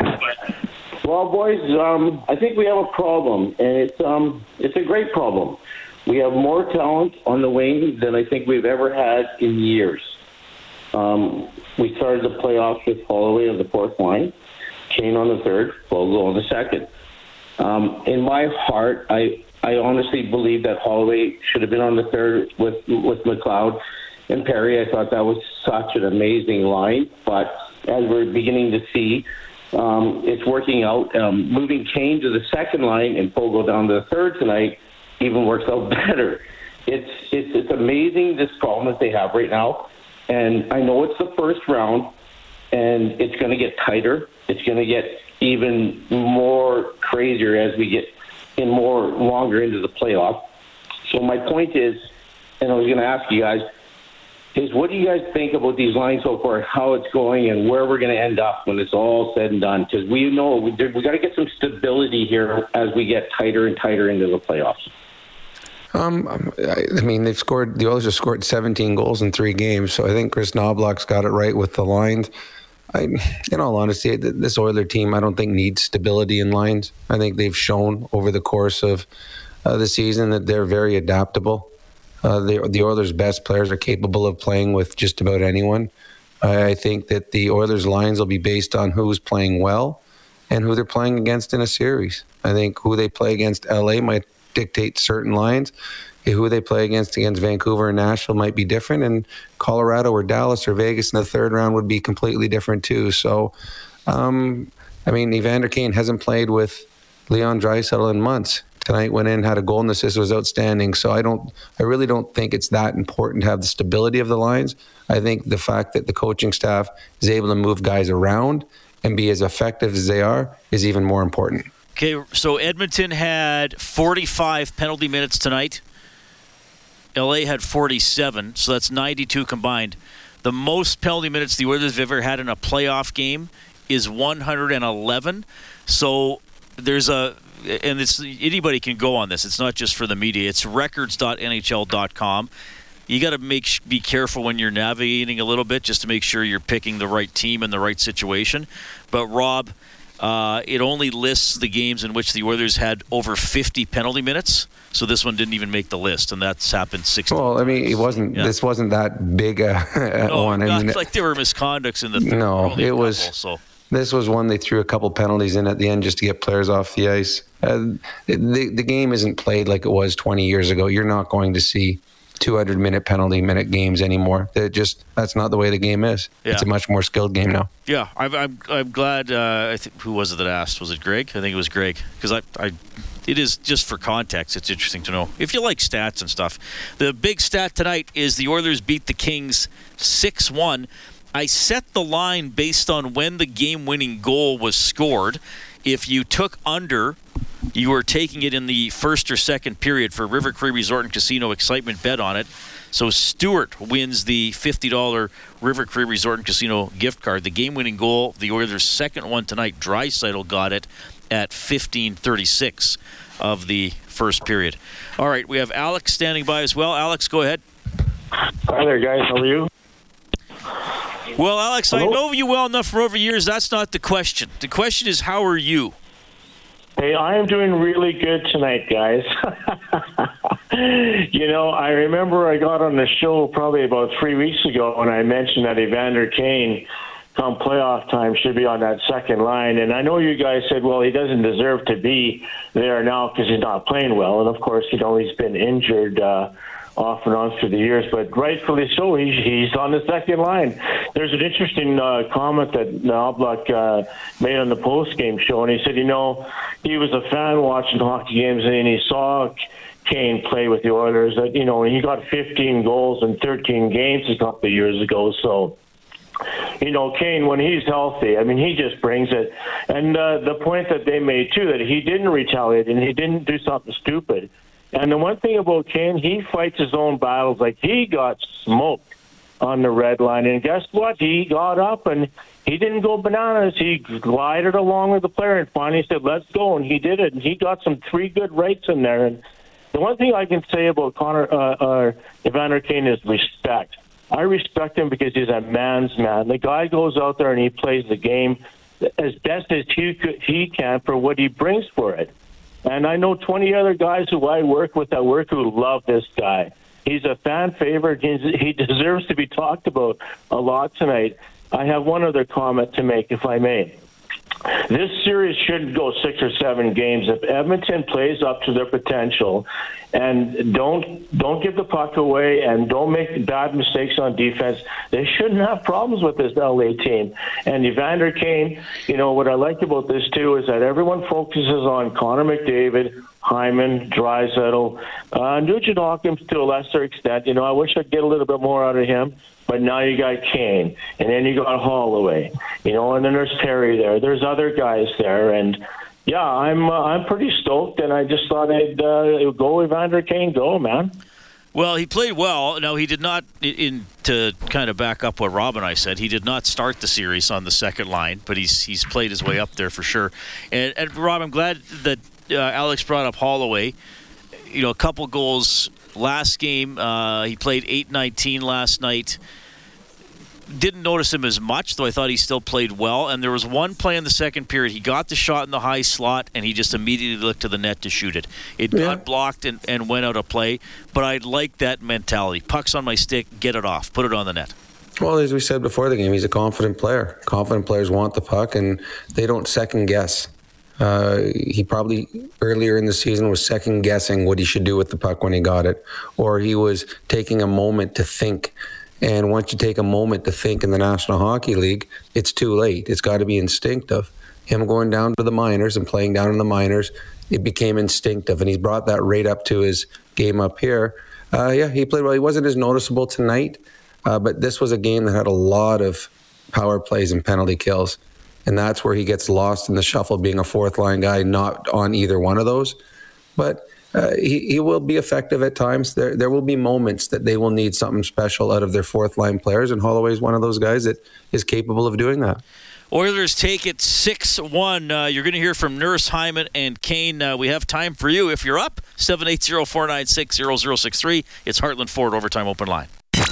Well, boys, um, I think we have a problem, and it's um, it's a great problem. We have more talent on the wing than I think we've ever had in years. Um, we started the playoffs with Holloway on the fourth line, Kane on the third, Fogo on the second. Um, in my heart, I I honestly believe that Holloway should have been on the third with with McLeod and Perry. I thought that was such an amazing line, but as we're beginning to see, um, it's working out. Um, moving Kane to the second line and Fogo down to the third tonight even works out better. It's it's it's amazing, this problem that they have right now, and I know it's the first round, and it's going to get tighter. It's going to get even more crazier as we get in more longer into the playoff. So my point is, and I was going to ask you guys, is what do you guys think about these lines so far, how it's going, and where we're going to end up when it's all said and done? Because we know we we got to get some stability here as we get tighter and tighter into the playoffs. Um, I mean, they've scored. The Oilers have scored seventeen goals in three games, so I think Chris Knobloch's got it right with the lines. I, in all honesty, this Oiler team, I don't think needs stability in lines. I think they've shown over the course of uh, the season that they're very adaptable. Uh, the, the Oilers' best players are capable of playing with just about anyone. I, I think that the Oilers' lines will be based on who's playing well and who they're playing against in a series. I think who they play against L A might dictate certain lines. Who they play against against Vancouver and Nashville might be different, and Colorado or Dallas or Vegas in the third round would be completely different too. So, um, I mean, Evander Kane hasn't played with Leon Draisaitl in months. Tonight went in, had a goal and assist, was outstanding. So I don't, I really don't think it's that important to have the stability of the lines. I think the fact that the coaching staff is able to move guys around and be as effective as they are is even more important. Okay, so Edmonton had forty-five penalty minutes tonight. L A had forty-seven, so that's ninety-two combined. The most penalty minutes the Oilers have ever had in a playoff game is one hundred eleven. So there's a, and it's anybody can go on this. It's not just for the media. It's records dot N H L dot com. You got to make be careful when you're navigating a little bit, just to make sure you're picking the right team in the right situation. But Rob, uh, it only lists the games in which the Oilers had over fifty penalty minutes. So this one didn't even make the list, and that's happened sixty. Well, I mean, it wasn't. Yeah. This wasn't that big a no, one. I mean, like there were misconducts in the. No, it couple, was. So. This was one they threw a couple penalties in at the end just to get players off the ice. Uh, the the game isn't played like it was twenty years ago. You're not going to see two hundred minute penalty minute games anymore. It just that's not the way the game is. Yeah. It's a much more skilled game now. Yeah, I'm I'm, I'm glad. Uh, I think who was it that asked? Was it Greg? I think it was Greg, because I I. It is, just for context, it's interesting to know. If you like stats and stuff, the big stat tonight is the Oilers beat the Kings six one. I set the line based on when the game-winning goal was scored. If you took under, you were taking it in the first or second period for River Cree Resort and Casino Excitement Bet on it. So Stewart wins the fifty dollars River Cree Resort and Casino gift card. The game-winning goal, the Oilers' second one tonight, Draisaitl got it at fifteen thirty-six of the first period. All right, we have Alex standing by as well. Alex, go ahead. Hi there, guys. How are you? Well, Alex, Hello? I know you well enough for over years. That's not the question. The question is, how are you? Hey, I am doing really good tonight, guys. You know, I remember I got on the show probably about three weeks ago when I mentioned that Evander Kane, come playoff time, should be on that second line. And I know you guys said, well, he doesn't deserve to be there now because he's not playing well. And, of course, you know, he's been injured uh, off and on through the years. But rightfully so, he's, he's on the second line. There's an interesting uh, comment that Knobloch uh, made on the post-game show. And he said, you know, he was a fan watching hockey games and he saw Kane play with the Oilers. That, you know, he got fifteen goals in thirteen games a couple of years ago. So, you know, Kane, when he's healthy, I mean, he just brings it. And uh, the point that they made, too, that he didn't retaliate and he didn't do something stupid. And the one thing about Kane, he fights his own battles. Like, he got smoked on the red line. And guess what? He got up and he didn't go bananas. He glided along with the player and finally said, let's go. And he did it. And he got some three good rights in there. And the one thing I can say about Connor, uh, uh, Evander Kane is respect. I respect him because he's a man's man. The guy goes out there and he plays the game as best as he could, he can for what he brings for it. And I know twenty other guys who I work with at work who love this guy. He's a fan favorite. He's, he deserves to be talked about a lot tonight. I have one other comment to make, if I may. This series shouldn't go six or seven games. If Edmonton plays up to their potential and don't don't give the puck away and don't make bad mistakes on defense, they shouldn't have problems with this L A team. And Evander Kane, you know, what I like about this too is that everyone focuses on Connor McDavid, Hyman, Draisaitl, uh, Nugent Hopkins to a lesser extent. You know, I wish I'd get a little bit more out of him. But now you got Kane, and then you got Holloway, you know, and then there's Terry there. There's other guys there, and yeah, I'm uh, I'm pretty stoked, and I just thought I'd uh, go Evander Kane, go, man. Well, he played well. No, he did not, in to kind of back up what Rob and I said, he did not start the series on the second line, but he's he's played his way up there for sure. And, and Rob, I'm glad that uh, Alex brought up Holloway. You know, a couple goals last game. Uh, he played eight nineteen last night. Didn't notice him as much, though I thought he still played well. And there was one play in the second period. He got the shot in the high slot, and he just immediately looked to the net to shoot it. It yeah. got blocked and, and went out of play. But I like that mentality. Puck's on my stick, get it off, put it on the net. Well, as we said before the game, he's a confident player. Confident players want the puck, and they don't second guess. Uh, he probably earlier in the season was second guessing what he should do with the puck when he got it, or he was taking a moment to think. And once you take a moment to think in the National Hockey League, it's too late. It's got to be instinctive. Him going down to the minors and playing down in the minors, it became instinctive, and he's brought that right up to his game up here. Uh, yeah, he played well. He wasn't as noticeable tonight, uh, but this was a game that had a lot of power plays and penalty kills. And that's where he gets lost in the shuffle, being a fourth-line guy, not on either one of those. But uh, he, he will be effective at times. There there will be moments that they will need something special out of their fourth-line players, and Holloway is one of those guys that is capable of doing that. Oilers take it six one. Uh, you're going to hear from Nurse, Hyman, and Kane. Uh, we have time for you. If you're up, seven eight zero, four nine six, zero zero six three. It's Heartland Ford Overtime Open Line.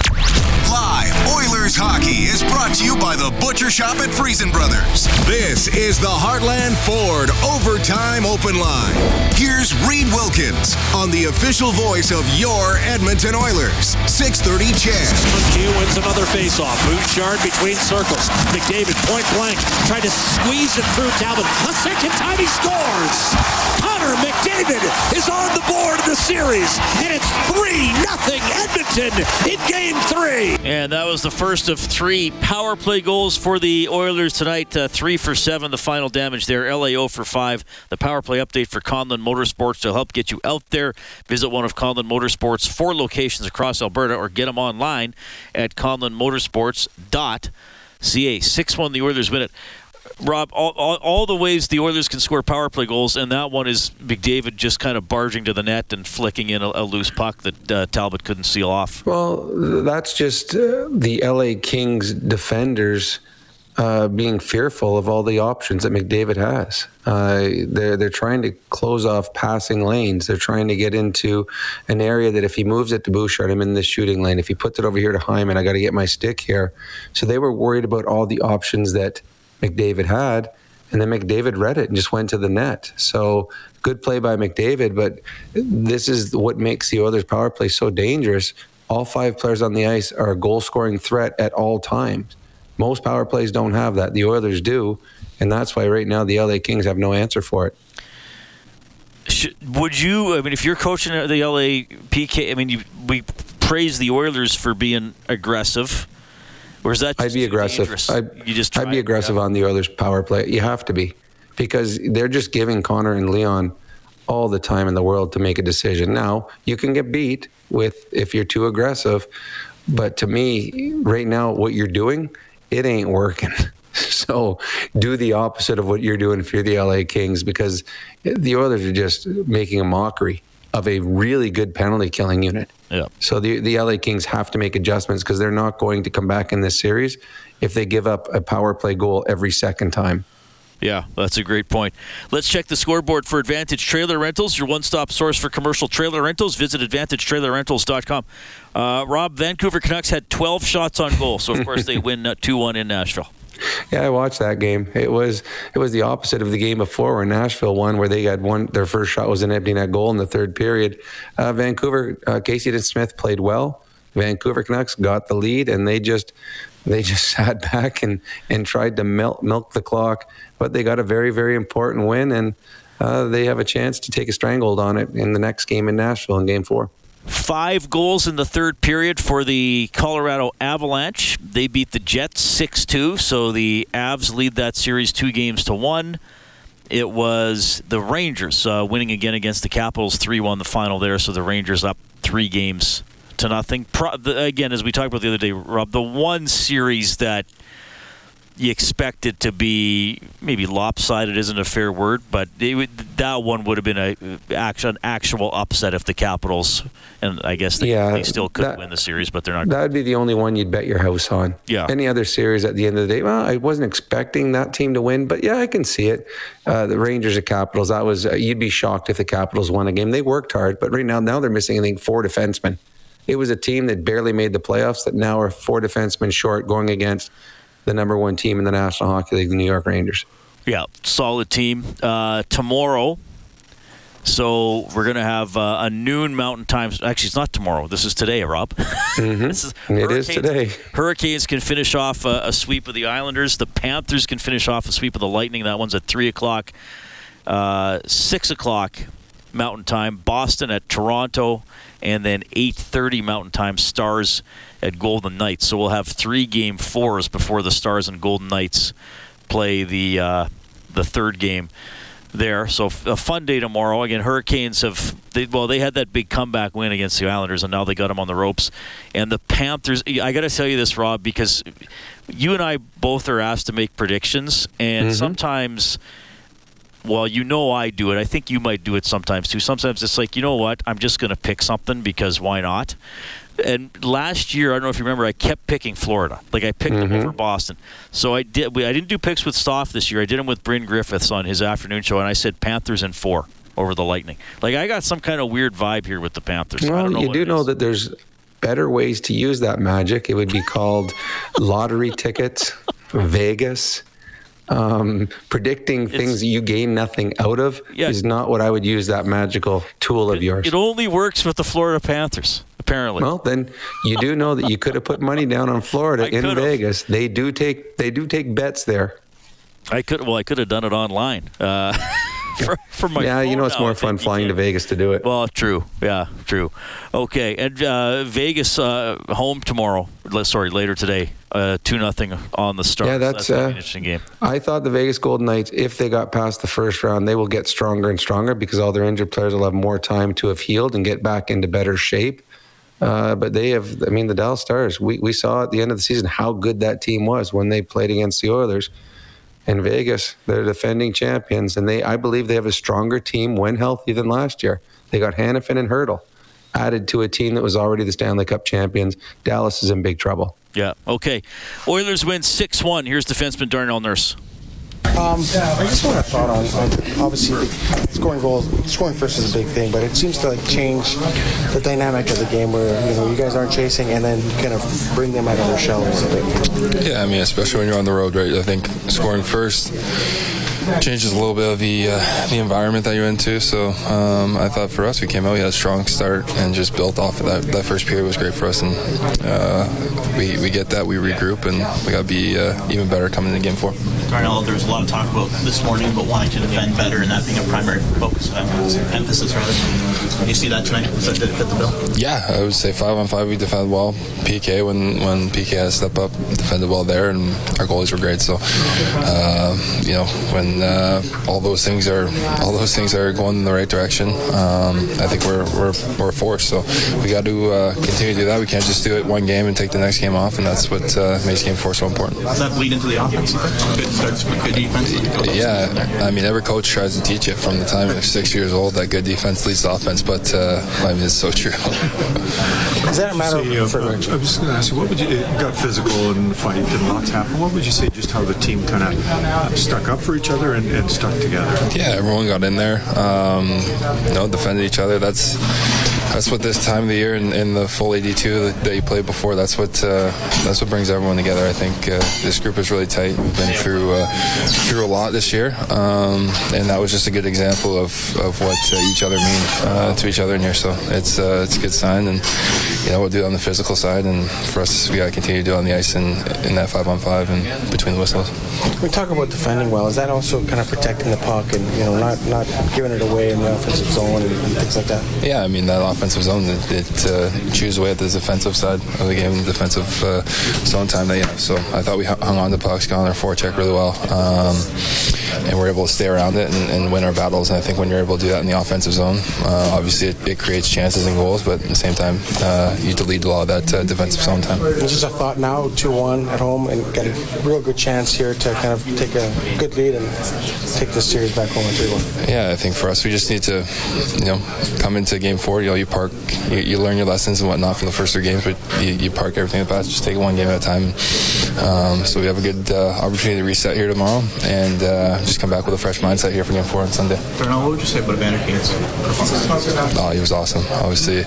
Live Oilers hockey is brought to you by the Butcher Shop at Friesen Brothers. This is the Heartland Ford Overtime Open Line. Here's Reed Wilkins on the official voice of your Edmonton Oilers. six thirty C H E D. Q wins another faceoff. Bouchard between circles. McDavid point blank. Tried to squeeze it through Talbot. A second time he scores. Connor McDavid is on the board of the series. And it's three nothing Edmonton in game three. And that was the first of three power play goals for the Oilers tonight. Uh, three for seven, the final damage there. L A zero for five. The power play update for Conlon Motorsports to help get you out there. Visit one of Conlon Motorsports' four locations across Alberta, or get them online at conlon motorsports dot c a. six one the Oilers win it. Rob, all, all, all the ways the Oilers can score power play goals, and that one is McDavid just kind of barging to the net and flicking in a, a loose puck that uh, Talbot couldn't seal off. Well, that's just uh, the L A Kings defenders uh, being fearful of all the options that McDavid has. Uh, they're they're trying to close off passing lanes. They're trying to get into an area that if he moves it to Bouchard, I'm in the shooting lane. If he puts it over here to Hyman, I got to get my stick here. So they were worried about all the options that McDavid had, and then McDavid read it and just went to the net. So good play by McDavid, but this is what makes the Oilers power play so dangerous. All five players on the ice are a goal-scoring threat at all times. Most power plays don't have that. The Oilers do, and that's why right now the L A Kings have no answer for it. Should, would you, I mean, if you're coaching the L A P K, I mean, you, we praise the Oilers for being aggressive. Or is that just I'd be aggressive. I'd, you just I'd be aggressive on the Oilers' power play. You have to be, because they're just giving Connor and Leon all the time in the world to make a decision. Now, you can get beat with if you're too aggressive, but to me, right now, what you're doing, it ain't working. So do the opposite of what you're doing if you're the L A Kings, because the Oilers are just making a mockery of a really good penalty killing unit. Yeah. So the the L A Kings have to make adjustments, because they're not going to come back in this series if they give up a power play goal every second time. Yeah, that's a great point. Let's check the scoreboard for Advantage Trailer Rentals, your one-stop source for commercial trailer rentals. Visit advantage trailer rentals dot com. Uh, Rob, Vancouver Canucks had twelve shots on goal, so of course they win uh, two one in Nashville. Yeah, I watched that game. It was it was the opposite of the game before where Nashville won, where they had one. Their first shot was an empty net goal in the third period. Uh, Vancouver, uh, Casey Smith played well. Vancouver Canucks got the lead, and they just they just sat back and, and tried to milk, milk the clock. But they got a very, very important win, and uh, they have a chance to take a stranglehold on it in the next game in Nashville in Game Four. Five goals in the third period for the Colorado Avalanche. They beat the Jets six two, so the Avs lead that series two games to one. It was the Rangers uh, winning again against the Capitals three one the final there, so the Rangers up three games to nothing. Pro- the, again, as we talked about the other day, Rob, the one series that you expect it to be maybe lopsided isn't a fair word, but it would, that one would have been a an actual upset if the Capitals, and I guess they, yeah, they still could that, win the series, but they're not. That would be the only one you'd bet your house on. Yeah. Any other series at the end of the day, well, I wasn't expecting that team to win, but yeah, I can see it. Uh, the Rangers and Capitals, that was uh, you'd be shocked if the Capitals won a game. They worked hard, but right now, now they're missing, I think, four defensemen. It was a team that barely made the playoffs that now are four defensemen short going against the number one team in the National Hockey League, the New York Rangers. Yeah, solid team. Uh, tomorrow, so we're going to have uh, a noon Mountain Time. Actually, it's not tomorrow. This is today, Rob. Mm-hmm. this is it is today. Hurricanes can finish off a, a sweep of the Islanders. The Panthers can finish off a sweep of the Lightning. That one's at three o'clock. Uh, six o'clock Mountain Time. Boston at Toronto. And then eight thirty Mountain Time, Stars at Golden Knights. So we'll have three game fours before the Stars and Golden Knights play the uh, the third game there. So a fun day tomorrow. Again, Hurricanes have, they, well, they had that big comeback win against the Islanders, and now they got them on the ropes. And the Panthers, I got to tell you this, Rob, because you and I both are asked to make predictions, and mm-hmm. sometimes... Well, you know I do it. I think you might do it sometimes, too. Sometimes it's like, you know what? I'm just going to pick something because why not? And last year, I don't know if you remember, I kept picking Florida. Like, I picked mm-hmm. them over Boston. So I did. I didn't do picks with Stoff this year. I did them with Bryn Griffiths on his afternoon show, and I said Panthers in four over the Lightning. Like, I got some kind of weird vibe here with the Panthers. Well, I don't know you do know is. that there's better ways to use that magic. It would be called lottery tickets, Vegas. Um, predicting it's, things you gain nothing out of yeah, is not what I would use that magical tool of it, yours. It only works with the Florida Panthers, apparently. Well, then you do know that you could have put money down on Florida in Vegas. They do take they do take bets there. I could well, I could have done it online. Uh, For, for my yeah, you know it's now, more fun flying to Vegas to do it. Well, true. Yeah, true. Okay, and uh, Vegas uh, home tomorrow. Sorry, later today. Uh, two nothing on the Stars. Yeah, that's, that's uh, an interesting game. I thought the Vegas Golden Knights, if they got past the first round, they will get stronger and stronger because all their injured players will have more time to have healed and get back into better shape. Uh, but they have, I mean, the Dallas Stars, we, we saw at the end of the season how good that team was when they played against the Oilers. In Vegas, they're defending champions, and they I believe they have a stronger team when healthy than last year. They got Hanifin and Hurdle added to a team that was already the Stanley Cup champions. Dallas is in big trouble. Yeah, okay. Oilers win six one. Here's defenseman Darnell Nurse. Um, I just want to thought on, on obviously scoring goals, scoring first is a big thing, but it seems to like change the dynamic of the game where you know you guys aren't chasing and then kind of bring them out of their shell a little bit. Yeah, I mean, especially when you're on the road, right? I think scoring first changes a little bit of the uh, the environment that you're into. So um, I thought for us, we came out, we had a strong start and just built off of that. That first period was great for us, and uh, we we get that, we regroup, and we got to be uh, even better coming into game four. Darnell, there was a lot of talk about this morning about wanting to defend better and that being a primary focus, emphasis rather. Do you see that tonight? Does that fit the bill? Yeah, I would say five on five we defended well. P K, when, when P K had to step up, defended well there, and our goalies were great. So, uh, you know, when uh, all those things are all those things are going in the right direction, um, I think we're we're we're a force. So we got to uh, continue to do that. We can't just do it one game and take the next game off, and that's what uh, makes game four so important. Does that bleed into the offense? Good starts with good defense. Yeah, I mean, every coach tries to teach it from the time you're six years old that good defense leads to offense, but uh, I mean, it's so true. Is that a matter say, of... Uh, I was just going to ask you, what would you... It got physical and the fight and lots happened. What would you say just how the team kind of stuck up for each other and, and stuck together? Yeah, everyone got in there, um, you know, defended each other. That's that's what this time of the year and in, in the full eighty-two that, that you played before, that's what uh, that's what brings everyone together. I think uh, this group is really tight. We've been through uh, through a lot this year, um, and that was just a good example of, of what uh, each other mean uh, to each other in here. So it's uh, it's a good sign, and you know we'll do it on the physical side, and for us we got to continue to do it on the ice and in that five on five and between the whistles. We talk about defending well. Is that also kind of protecting the puck and you know not not giving it away in the offensive zone and things like that? Yeah, I mean that offensive zone it, it uh, chews away at the defensive side of the game, the defensive uh, zone time that you have. So I thought we hung on to pucks, got on our forecheck really well, um, and we're able to stay around it and, and win our battles. And I think when you're able to do that in the offensive zone, uh, obviously it, it creates chances and goals, but at the same time uh, you delete a lot of that uh, defensive zone time. It's just a thought now, two one at home, and get a real good chance here to kind of take a good lead and take this series back home at three one. Yeah, I think for us we just need to, you know, come into game four. You know, you park, you, you learn your lessons and whatnot from the first three games, but you, you park everything at best. Just take it one game at a time. Um, so we have a good uh, opportunity to reset here tomorrow and uh, just come back with a fresh mindset here for game four on Sunday. Darnell, what would you say about Evander Kane's performance? Oh, he was awesome. Obviously,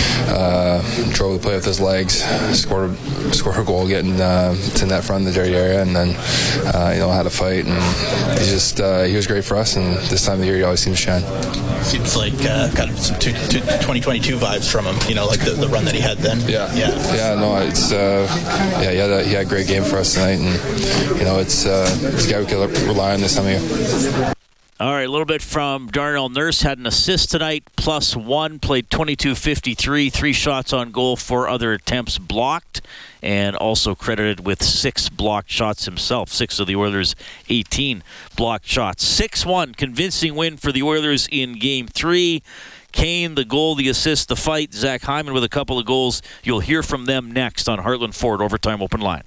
uh, drove the play with his legs, scored scored a goal getting uh, to net front in the dirty area, and then uh, you know had a fight, and he just uh, he was great for us. And this time of the year, he always seems to shine. Seems like uh, kind of some twenty twenty-two vibes from him. You know, like the, the run that he had then. Yeah, yeah, yeah. No, it's uh, yeah. He had a, he had a great game for us tonight, and you know, it's uh, it's a guy we can rely on this time of year. All right, a little bit from Darnell Nurse. Had an assist tonight, plus one. Played twenty-two fifty-three, three shots on goal, four other attempts blocked, and also credited with six blocked shots himself. Six of the Oilers' eighteen blocked shots. six one, convincing win for the Oilers in Game three. Kane, the goal, the assist, the fight. Zach Hyman with a couple of goals. You'll hear from them next on Heartland Ford Overtime Open Line.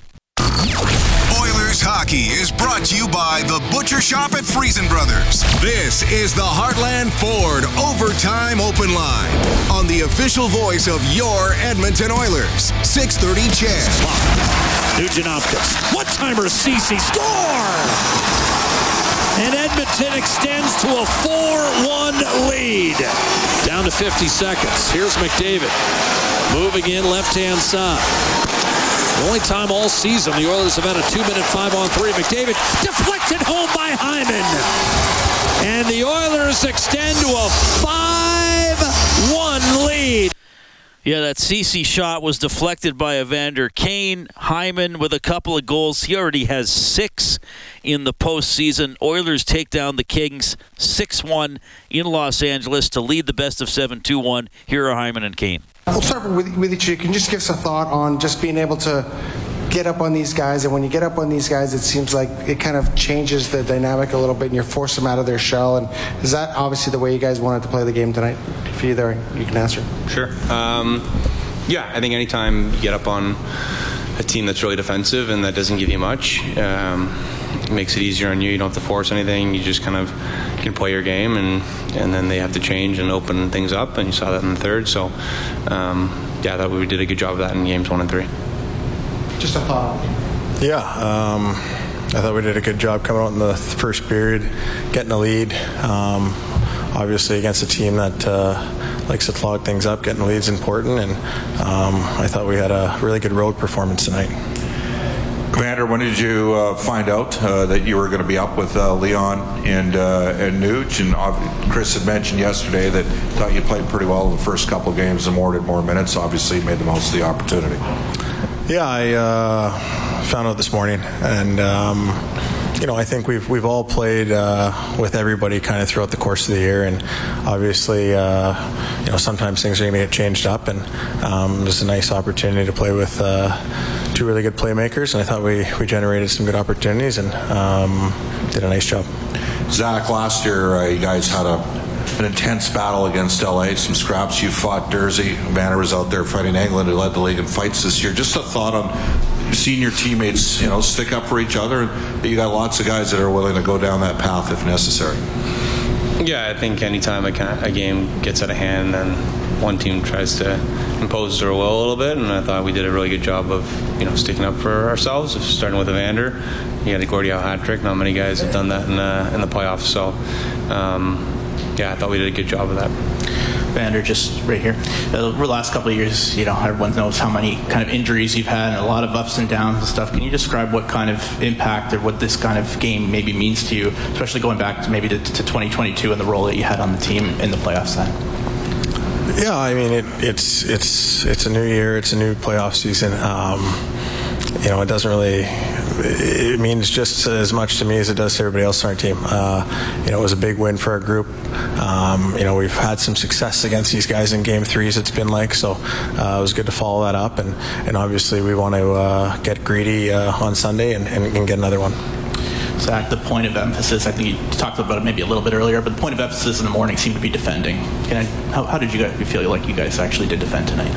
Oilers hockey is brought to you by the Butcher Shop at Friesen Brothers. This is the Heartland Ford Overtime Open Line on the official voice of your Edmonton Oilers. six thirty C H E D. Nugent-Hopkins. One-timer, Ceci, score! And Edmonton extends to a four one lead. Down to fifty seconds. Here's McDavid. Moving in left-hand side. The only time all season the Oilers have had a two-minute five-on-three. McDavid deflected home by Hyman. And the Oilers extend to a five one lead. Yeah, that Ceci shot was deflected by Evander Kane. Hyman with a couple of goals. He already has six in the postseason. Oilers take down the Kings six one in Los Angeles to lead the best of seven two one. Here are Hyman and Kane. We'll start with, with each of you. Can you just give us a thought on just being able to get up on these guys? And when you get up on these guys, it seems like it kind of changes the dynamic a little bit and you force them out of their shell. And is that obviously the way you guys wanted to play the game tonight? If you either, you can answer. Sure. Um, yeah, I think anytime you get up on a team that's really defensive and that doesn't give you much, um, it makes it easier on you. You don't have to force anything. You just kind of can play your game, and, and then they have to change and open things up, and you saw that in the third. So, um, yeah, I thought we did a good job of that in games one and three. Just a thought. Yeah, um, I thought we did a good job coming out in the first period, getting the lead. Um, obviously, against a team that uh, likes to clog things up, getting the lead is important, and um, I thought we had a really good road performance tonight. Commander, when did you uh, find out uh, that you were going to be up with uh, Leon and uh, and Nuge? And uh, Chris had mentioned yesterday that thought you played pretty well in the first couple of games and more did more minutes. Obviously, made the most of the opportunity. Yeah, I uh, found out this morning, and um, you know, I think we've we've all played uh, with everybody kind of throughout the course of the year, and obviously, uh, you know, sometimes things are going to get changed up, and um, there's a nice opportunity to play with uh, two really good playmakers, and I thought we, we generated some good opportunities and um, did a nice job. Zach, last year uh, you guys had a an intense battle against L A, some scraps. You fought Dursey. Banner was out there fighting England, who led the league in fights this year. Just a thought on seeing your teammates, you know, stick up for each other. You got lots of guys that are willing to go down that path if necessary. Yeah, I think anytime a, a game gets out of hand, then one team tries to impose their will a little bit, and I thought we did a really good job of, you know, sticking up for ourselves, starting with Evander. He had a Gordie-Howe hat trick. Not many guys have done that in the, in the playoffs, so um, yeah, I thought we did a good job of that. Vander, just right here. Uh, over the last couple of years, you know, everyone knows how many kind of injuries you've had and a lot of ups and downs and stuff. Can you describe what kind of impact or what this kind of game maybe means to you, especially going back to maybe to, to twenty twenty-two and the role that you had on the team in the playoffs then? Yeah, I mean, it, it's it's it's a new year, it's a new playoff season. Um, you know, it doesn't really. It means just as much to me as it does to everybody else on our team. Uh, you know, it was a big win for our group. Um, you know, we've had some success against these guys in game threes, it's been like, so uh, it was good to follow that up. And, and obviously we want to uh, get greedy uh, on Sunday and, and, and get another one. Zach, the point of emphasis, I think you talked about it maybe a little bit earlier, but the point of emphasis in the morning seemed to be defending. Can I, how, how did you guys feel like you guys actually did defend tonight?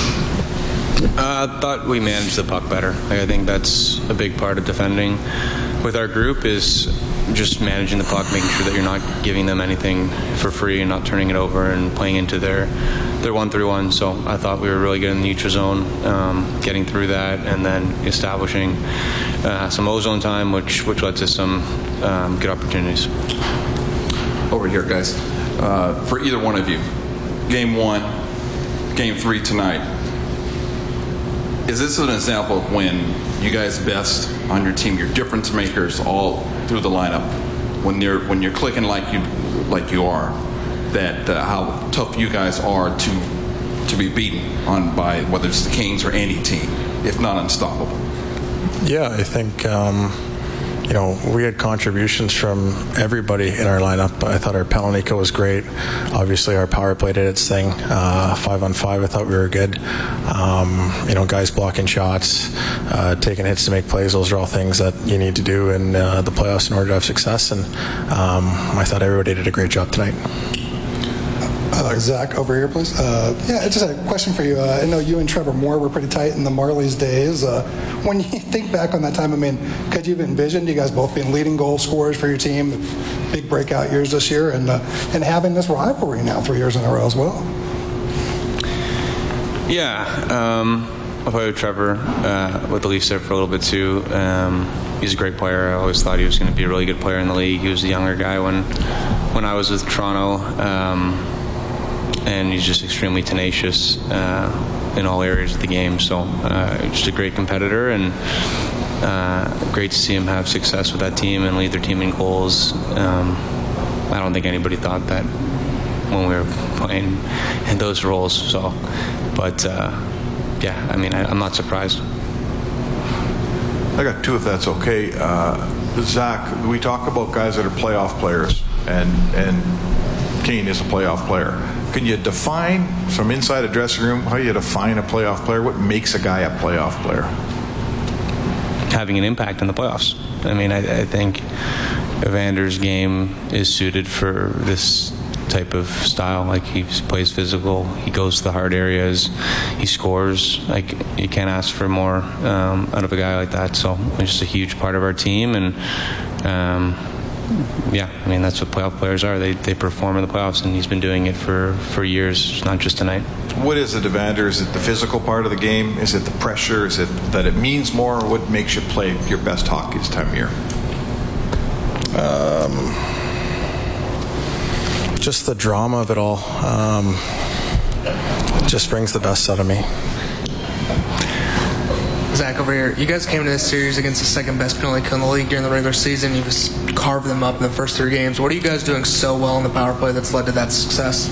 I uh, thought we managed the puck better. Like, I think that's a big part of defending with our group is just managing the puck, making sure that you're not giving them anything for free and not turning it over and playing into their their one through one. So I thought we were really good in the neutral zone, um, getting through that and then establishing uh, some ozone time, which which led to some um, good opportunities. Over here, guys. Uh, for either one of you, game one, game three tonight. Is this an example of when you guys best on your team, your difference makers all through the lineup, when you're when you're clicking like you like you are, that uh, how tough you guys are to to be beaten on by whether it's the Canes or any team, if not unstoppable? Yeah, I think um, you know, we had contributions from everybody in our lineup. I thought our penalty kill was great. Obviously, our power play did its thing. Uh, five on five, I thought we were good. Um, you know, guys blocking shots, uh, taking hits to make plays. Those are all things that you need to do in uh, the playoffs in order to have success. And um, I thought everybody did a great job tonight. Uh, Zach, over here, please. Uh, yeah, just a question for you. Uh, I know you and Trevor Moore were pretty tight in the Marlies days. Uh, when you think back on that time, I mean, could you have envisioned you guys both being leading goal scorers for your team, big breakout years this year, and uh, and having this rivalry now three years in a row as well? Yeah, um, I played with Trevor uh, with the Leafs there for a little bit too. Um, he's a great player. I always thought he was going to be a really good player in the league. He was a younger guy when when I was with Toronto. Um, and he's just extremely tenacious uh, in all areas of the game. So uh, just a great competitor, and uh, great to see him have success with that team and lead their team in goals. Um, I don't think anybody thought that when we were playing in those roles. So, but uh, yeah, I mean, I, I'm not surprised. I got two, if that's okay. Uh, Zach, we talk about guys that are playoff players, and and Kane is a playoff player. Can you define from inside a dressing room how you define a playoff player? What makes a guy a playoff player? Having an impact in the playoffs. I mean, I, I think Evander's game is suited for this type of style. Like, he plays physical, he goes to the hard areas, he scores. Like, you can't ask for more um, out of a guy like that. So he's just a huge part of our team, and um, yeah, I mean, that's what playoff players are. They they perform in the playoffs, and he's been doing it for, for years, not just tonight. What is it, Evander? Is it the physical part of the game? Is it the pressure? Is it that it means more? What makes you play your best hockey this time of year? Um, just the drama of it all. Um, just brings the best out of me. Zach, over here, you guys came to this series against the second best penalty kill in the league during the regular season. You just carved them up in the first three games. What are you guys doing so well in the power play that's led to that success?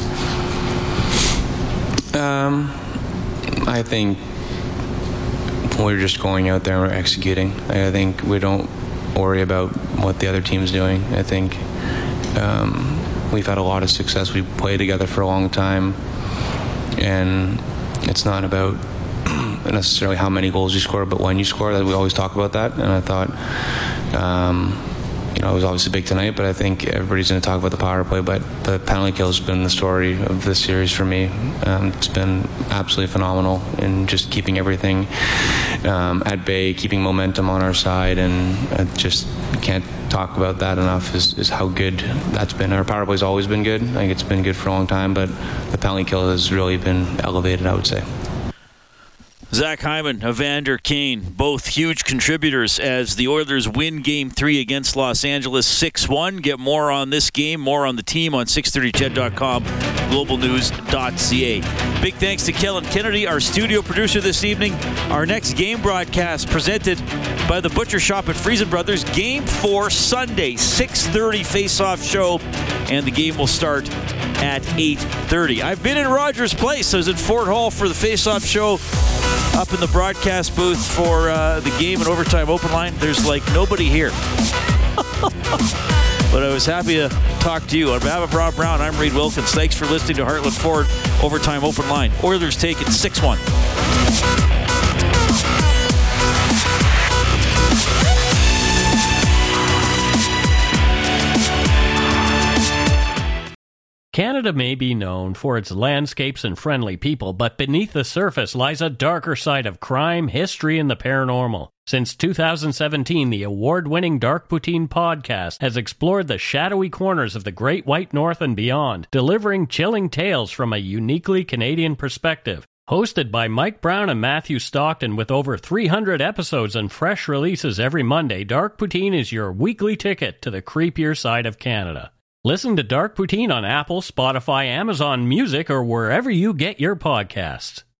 Um, I think we're just going out there and we're executing. I think we don't worry about what the other team's doing. I think um, we've had a lot of success. We played together for a long time, and it's not about necessarily how many goals you score, but when you score. That we always talk about that. And I thought, um, you know, it was obviously big tonight, but I think everybody's going to talk about the power play. But the penalty kill has been the story of this series for me. Um, it's been absolutely phenomenal in just keeping everything um, at bay, keeping momentum on our side, and I just can't talk about that enough. Is, is how good that's been. Our power play's always been good. I think it's been good for a long time, but the penalty kill has really been elevated, I would say. Zach Hyman, Evander Kane, both huge contributors as the Oilers win Game three against Los Angeles six one. Get more on this game, more on the team on six thirty C H E D dot com, global news dot c a. Big thanks to Kellen Kennedy, our studio producer this evening. Our next game broadcast presented by the Butcher Shop at Friesen Brothers. Game four, Sunday, six thirty face-off show, and the game will start at eight thirty. I've been in Rogers Place. I was at Fort Hall for the face-off show, up in the broadcast booth for uh, the game and overtime open line. There's like nobody here. But I was happy to talk to you. On behalf of Rob Brown, I'm Reed Wilkins. Thanks for listening to Heartland Ford Overtime Open Line. Oilers take it six one. Canada may be known for its landscapes and friendly people, but beneath the surface lies a darker side of crime, history, and the paranormal. Since two thousand seventeen, the award-winning Dark Poutine podcast has explored the shadowy corners of the Great White North and beyond, delivering chilling tales from a uniquely Canadian perspective. Hosted by Mike Brown and Matthew Stockton with over three hundred episodes and fresh releases every Monday, Dark Poutine is your weekly ticket to the creepier side of Canada. Listen to Dark Poutine on Apple, Spotify, Amazon Music, or wherever you get your podcasts.